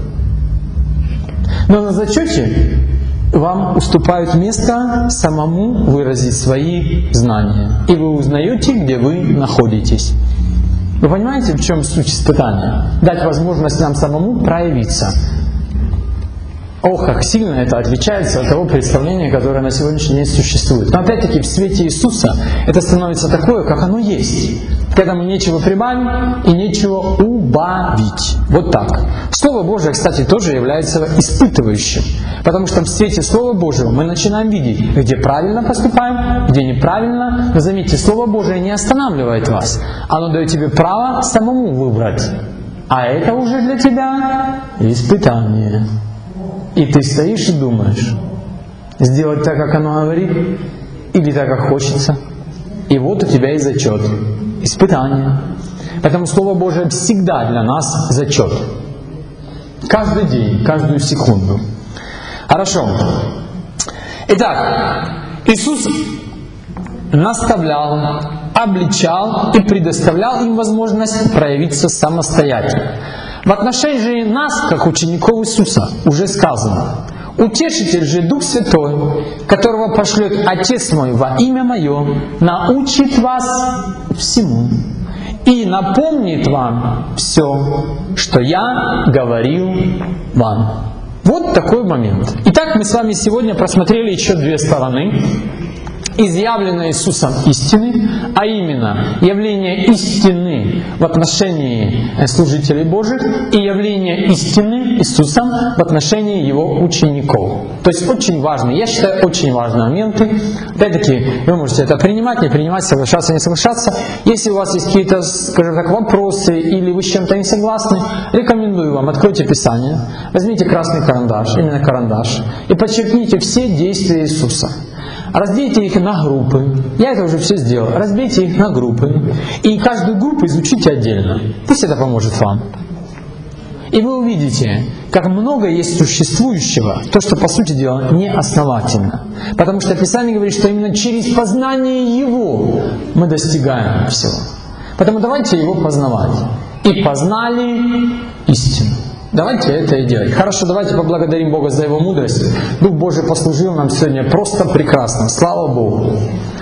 Но на зачете вам уступают место самому выразить свои знания. И вы узнаете, где вы находитесь. Вы понимаете, в чем суть испытания? Дать возможность нам самому проявиться. Ох, как сильно это отличается от того представления, которое на сегодняшний день существует. Но опять-таки в свете Иисуса это становится такое, как оно есть. К этому нечего прибавить и нечего убавить. Вот так. Слово Божие, кстати, тоже является испытывающим. Потому что в свете Слова Божьего мы начинаем видеть, где правильно поступаем, где неправильно. Но заметьте, Слово Божие не останавливает вас. Оно дает тебе право самому выбрать. А это уже для тебя испытание. И ты стоишь и думаешь, сделать так, как оно говорит, или так, как хочется. И вот у тебя и зачет. Испытание. Поэтому Слово Божие всегда для нас зачет. Каждый день, каждую секунду. Хорошо. Итак, Иисус наставлял, обличал и предоставлял им возможность проявиться самостоятельно. В отношении нас, как учеников Иисуса, уже сказано: «Утешитель же Дух Святой, которого пошлет Отец мой во имя Мое, научит вас всему и напомнит вам все, что Я говорил вам». Вот такой момент. Итак, мы с вами сегодня просмотрели еще две стороны изъявленной Иисусом истины, а именно явление истины в отношении служителей Божьих и явление истины Иисусом в отношении Его учеников. То есть очень важные, я считаю, очень важные моменты. Опять-таки, вы можете это принимать, не принимать, соглашаться, не соглашаться. Если у вас есть какие-то, скажем так, вопросы или вы с чем-то не согласны, рекомендую вам, откройте Писание, возьмите красный карандаш, именно карандаш, и подчеркните все действия Иисуса. Разбейте их на группы. Я это уже все сделал. Разбейте их на группы. И каждую группу изучите отдельно. Пусть это поможет вам. И вы увидите, как много есть существующего, то, что по сути дела не основательно. Потому что Писание говорит, что именно через познание Его мы достигаем всего. Поэтому давайте Его познавать. И познали истину. Давайте это и делать. Хорошо, давайте поблагодарим Бога за Его мудрость. Дух Божий послужил нам сегодня просто прекрасно. Слава Богу.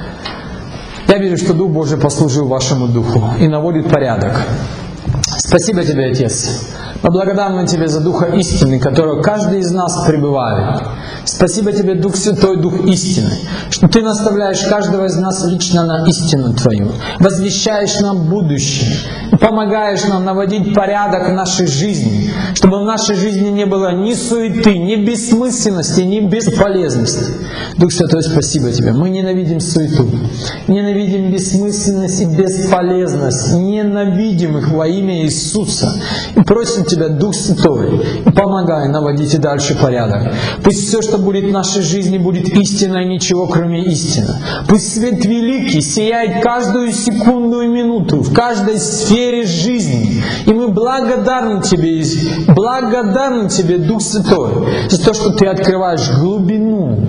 Я верю, что Дух Божий послужил вашему духу и наводит порядок. Спасибо Тебе, Отец. Мы благодарны Тебе за Духа истины, которого каждый из нас пребывает. Спасибо Тебе, Дух Святой, Дух истины, что Ты наставляешь каждого из нас лично на истину Твою, возвещаешь нам будущее, помогаешь нам наводить порядок в нашей жизни, чтобы в нашей жизни не было ни суеты, ни бессмысленности, ни бесполезности. Дух Святой, спасибо Тебе. Мы ненавидим суету, ненавидим бессмысленность и бесполезность, ненавидим их во имя Иисуса. И просим Тебя, Дух Святой, помогай наводить и дальше порядок. Пусть все, что будет в нашей жизни, будет истиной, ничего кроме истины. Пусть свет великий сияет каждую секунду и минуту, в каждой сфере жизни. И мы благодарны Тебе, Дух Святой, за то, что Ты открываешь глубину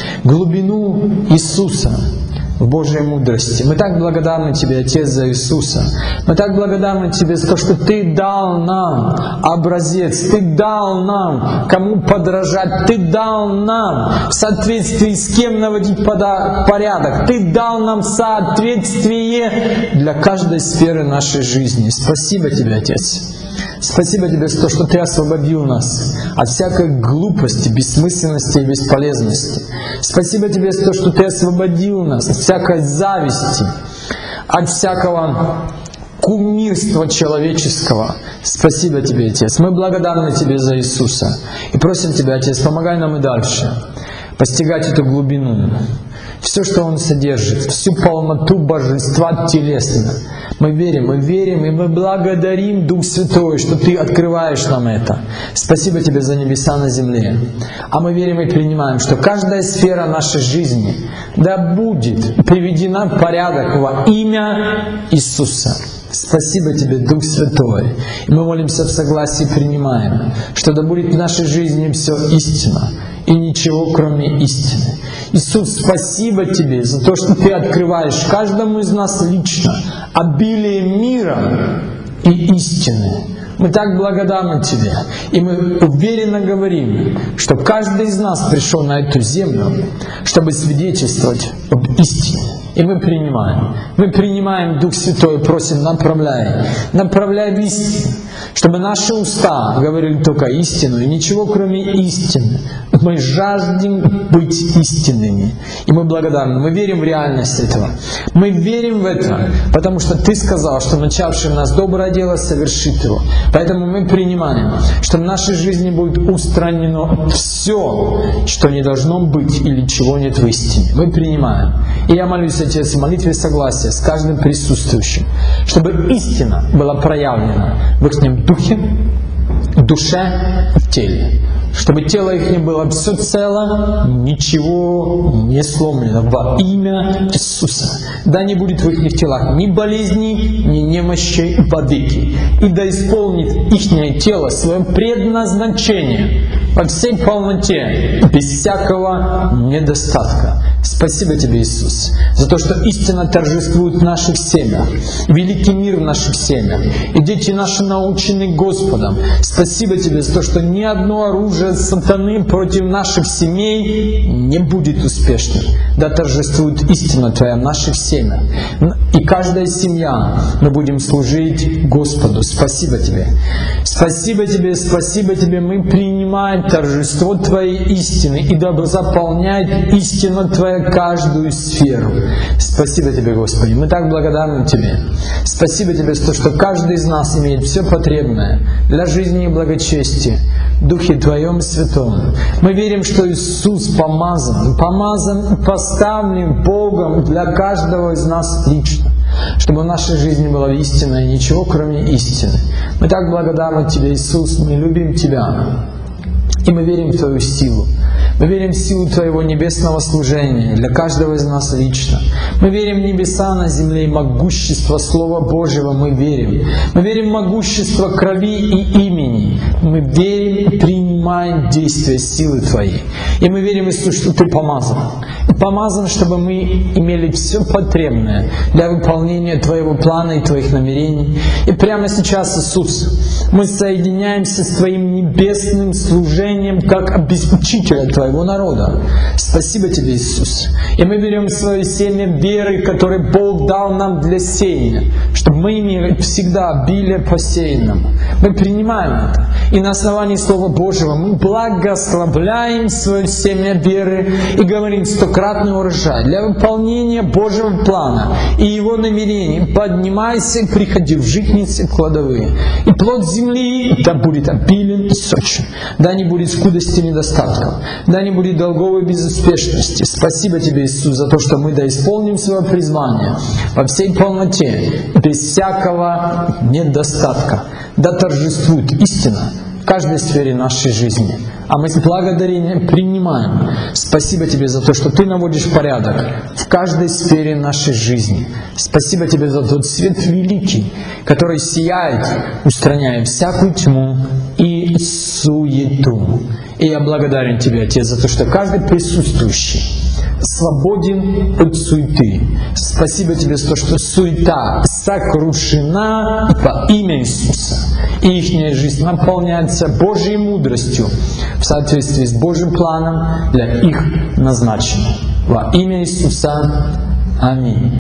Иисуса в Божьей мудрости. Мы так благодарны Тебе, Отец, за Иисуса. Мы так благодарны Тебе за то, что Ты дал нам образец, Ты дал нам кому подражать, Ты дал нам в соответствии с кем наводить порядок, Ты дал нам соответствие для каждой сферы нашей жизни. Спасибо Тебе, Отец. Спасибо Тебе за то, что Ты освободил нас от всякой глупости, бессмысленности и бесполезности. Спасибо Тебе за то, что Ты освободил нас от всякой зависти, от всякого кумирства человеческого. Спасибо Тебе, Отец. Мы благодарны Тебе за Иисуса. И просим Тебя, Отец, помогай нам и дальше постигать эту глубину. Все, что Он содержит, всю полноту божества телесно. Мы верим, и мы благодарим, Дух Святой, что Ты открываешь нам это. Спасибо Тебе за небеса на земле. А мы верим и принимаем, что каждая сфера нашей жизни да будет приведена в порядок во имя Иисуса. Спасибо Тебе, Дух Святой. И мы молимся в согласии и принимаем, что да будет в нашей жизни все истина и ничего кроме истины. Иисус, спасибо Тебе за то, что Ты открываешь каждому из нас лично обилие мира и истины. Мы так благодарны Тебе, и мы уверенно говорим, что каждый из нас пришел на эту землю, чтобы свидетельствовать об истине. И мы принимаем, Дух Святой, просим, направляй в истину. Чтобы наши уста говорили только истину и ничего кроме истины. Мы жаждем быть истинными. И мы благодарны. Мы верим в реальность этого. Мы верим в это, потому что Ты сказал, что начавший в нас доброе дело совершит его. Поэтому мы принимаем, что в нашей жизни будет устранено все, что не должно быть или чего нет в истине. Мы принимаем. И я молюсь, Отец, в молитве согласия с каждым присутствующим, чтобы истина была проявлена в их духе, душе, в теле. Чтобы тело их не было все цело, ничего не сломлено во имя Иисуса. Да не будет в их телах ни болезней, ни немощи владыки. И да исполнит их тело свое предназначение во всей полноте, без всякого недостатка. Спасибо Тебе, Иисус, за то, что истина торжествует в наших семьях, великий мир в наших семьях, и дети наши научены Господом. Спасибо Тебе за то, что ни одно оружие сатаны против наших семей не будет успешным. Да торжествует истина Твоя в наших семьях. И каждая семья мы будем служить Господу. Спасибо Тебе. Спасибо Тебе, спасибо Тебе. Мы принимаем торжество Твоей истины, и да заполняет истина Твоя каждую сферу. Спасибо Тебе, Господи. Мы так благодарны Тебе. Спасибо Тебе за то, что каждый из нас имеет все потребное для жизни и благочестия в Духе Твоем Святом. Мы верим, что Иисус помазан, поставлен Богом для каждого из нас лично, чтобы в нашей жизни была истина и ничего кроме истины. Мы так благодарны Тебе, Иисус. Мы любим Тебя. И мы верим в Твою силу. Мы верим в силу Твоего небесного служения для каждого из нас лично. Мы верим в небеса на земле и могущество Слова Божьего. Мы верим. Мы верим в могущество крови и имени. Мы верим и принимаем действия силы Твоей. И мы верим, Иисус, что Ты помазан. И помазан, чтобы мы имели все потребное для выполнения Твоего плана и Твоих намерений. И прямо сейчас, Иисус, мы соединяемся с Твоим небесным служением как обеспечителя Твоего народа. Спасибо Тебе, Иисус. И мы берем свое семя веры, которое Бог дал нам для сеяния, чтобы мы имели всегда обилие посеянному. Мы принимаем это. И на основании Слова Божьего мы благословляем свое семя веры и говорим: стократный урожай для выполнения Божьего плана и Его намерений. Поднимайся и приходи в житницы кладовые. И плод земли да будет обилен и сочен. Да не будет скудости и недостатков. Да не будет долгов и безуспешности. Спасибо Тебе, Иисус, за то, что мы да исполним свое призвание во всей полноте, без всякого недостатка. Да торжествует истина в каждой сфере нашей жизни. А мы с благодарением принимаем. Спасибо Тебе за то, что Ты наводишь порядок в каждой сфере нашей жизни. Спасибо Тебе за тот свет великий, который сияет, устраняя всякую тьму и суету. И я благодарен Тебе, Отец, за то, что каждый присутствующий свободен от суеты. Спасибо Тебе за то, что суета сокрушена во имя Иисуса. И их жизнь наполняется Божьей мудростью в соответствии с Божьим планом для их назначения. Во имя Иисуса. Аминь.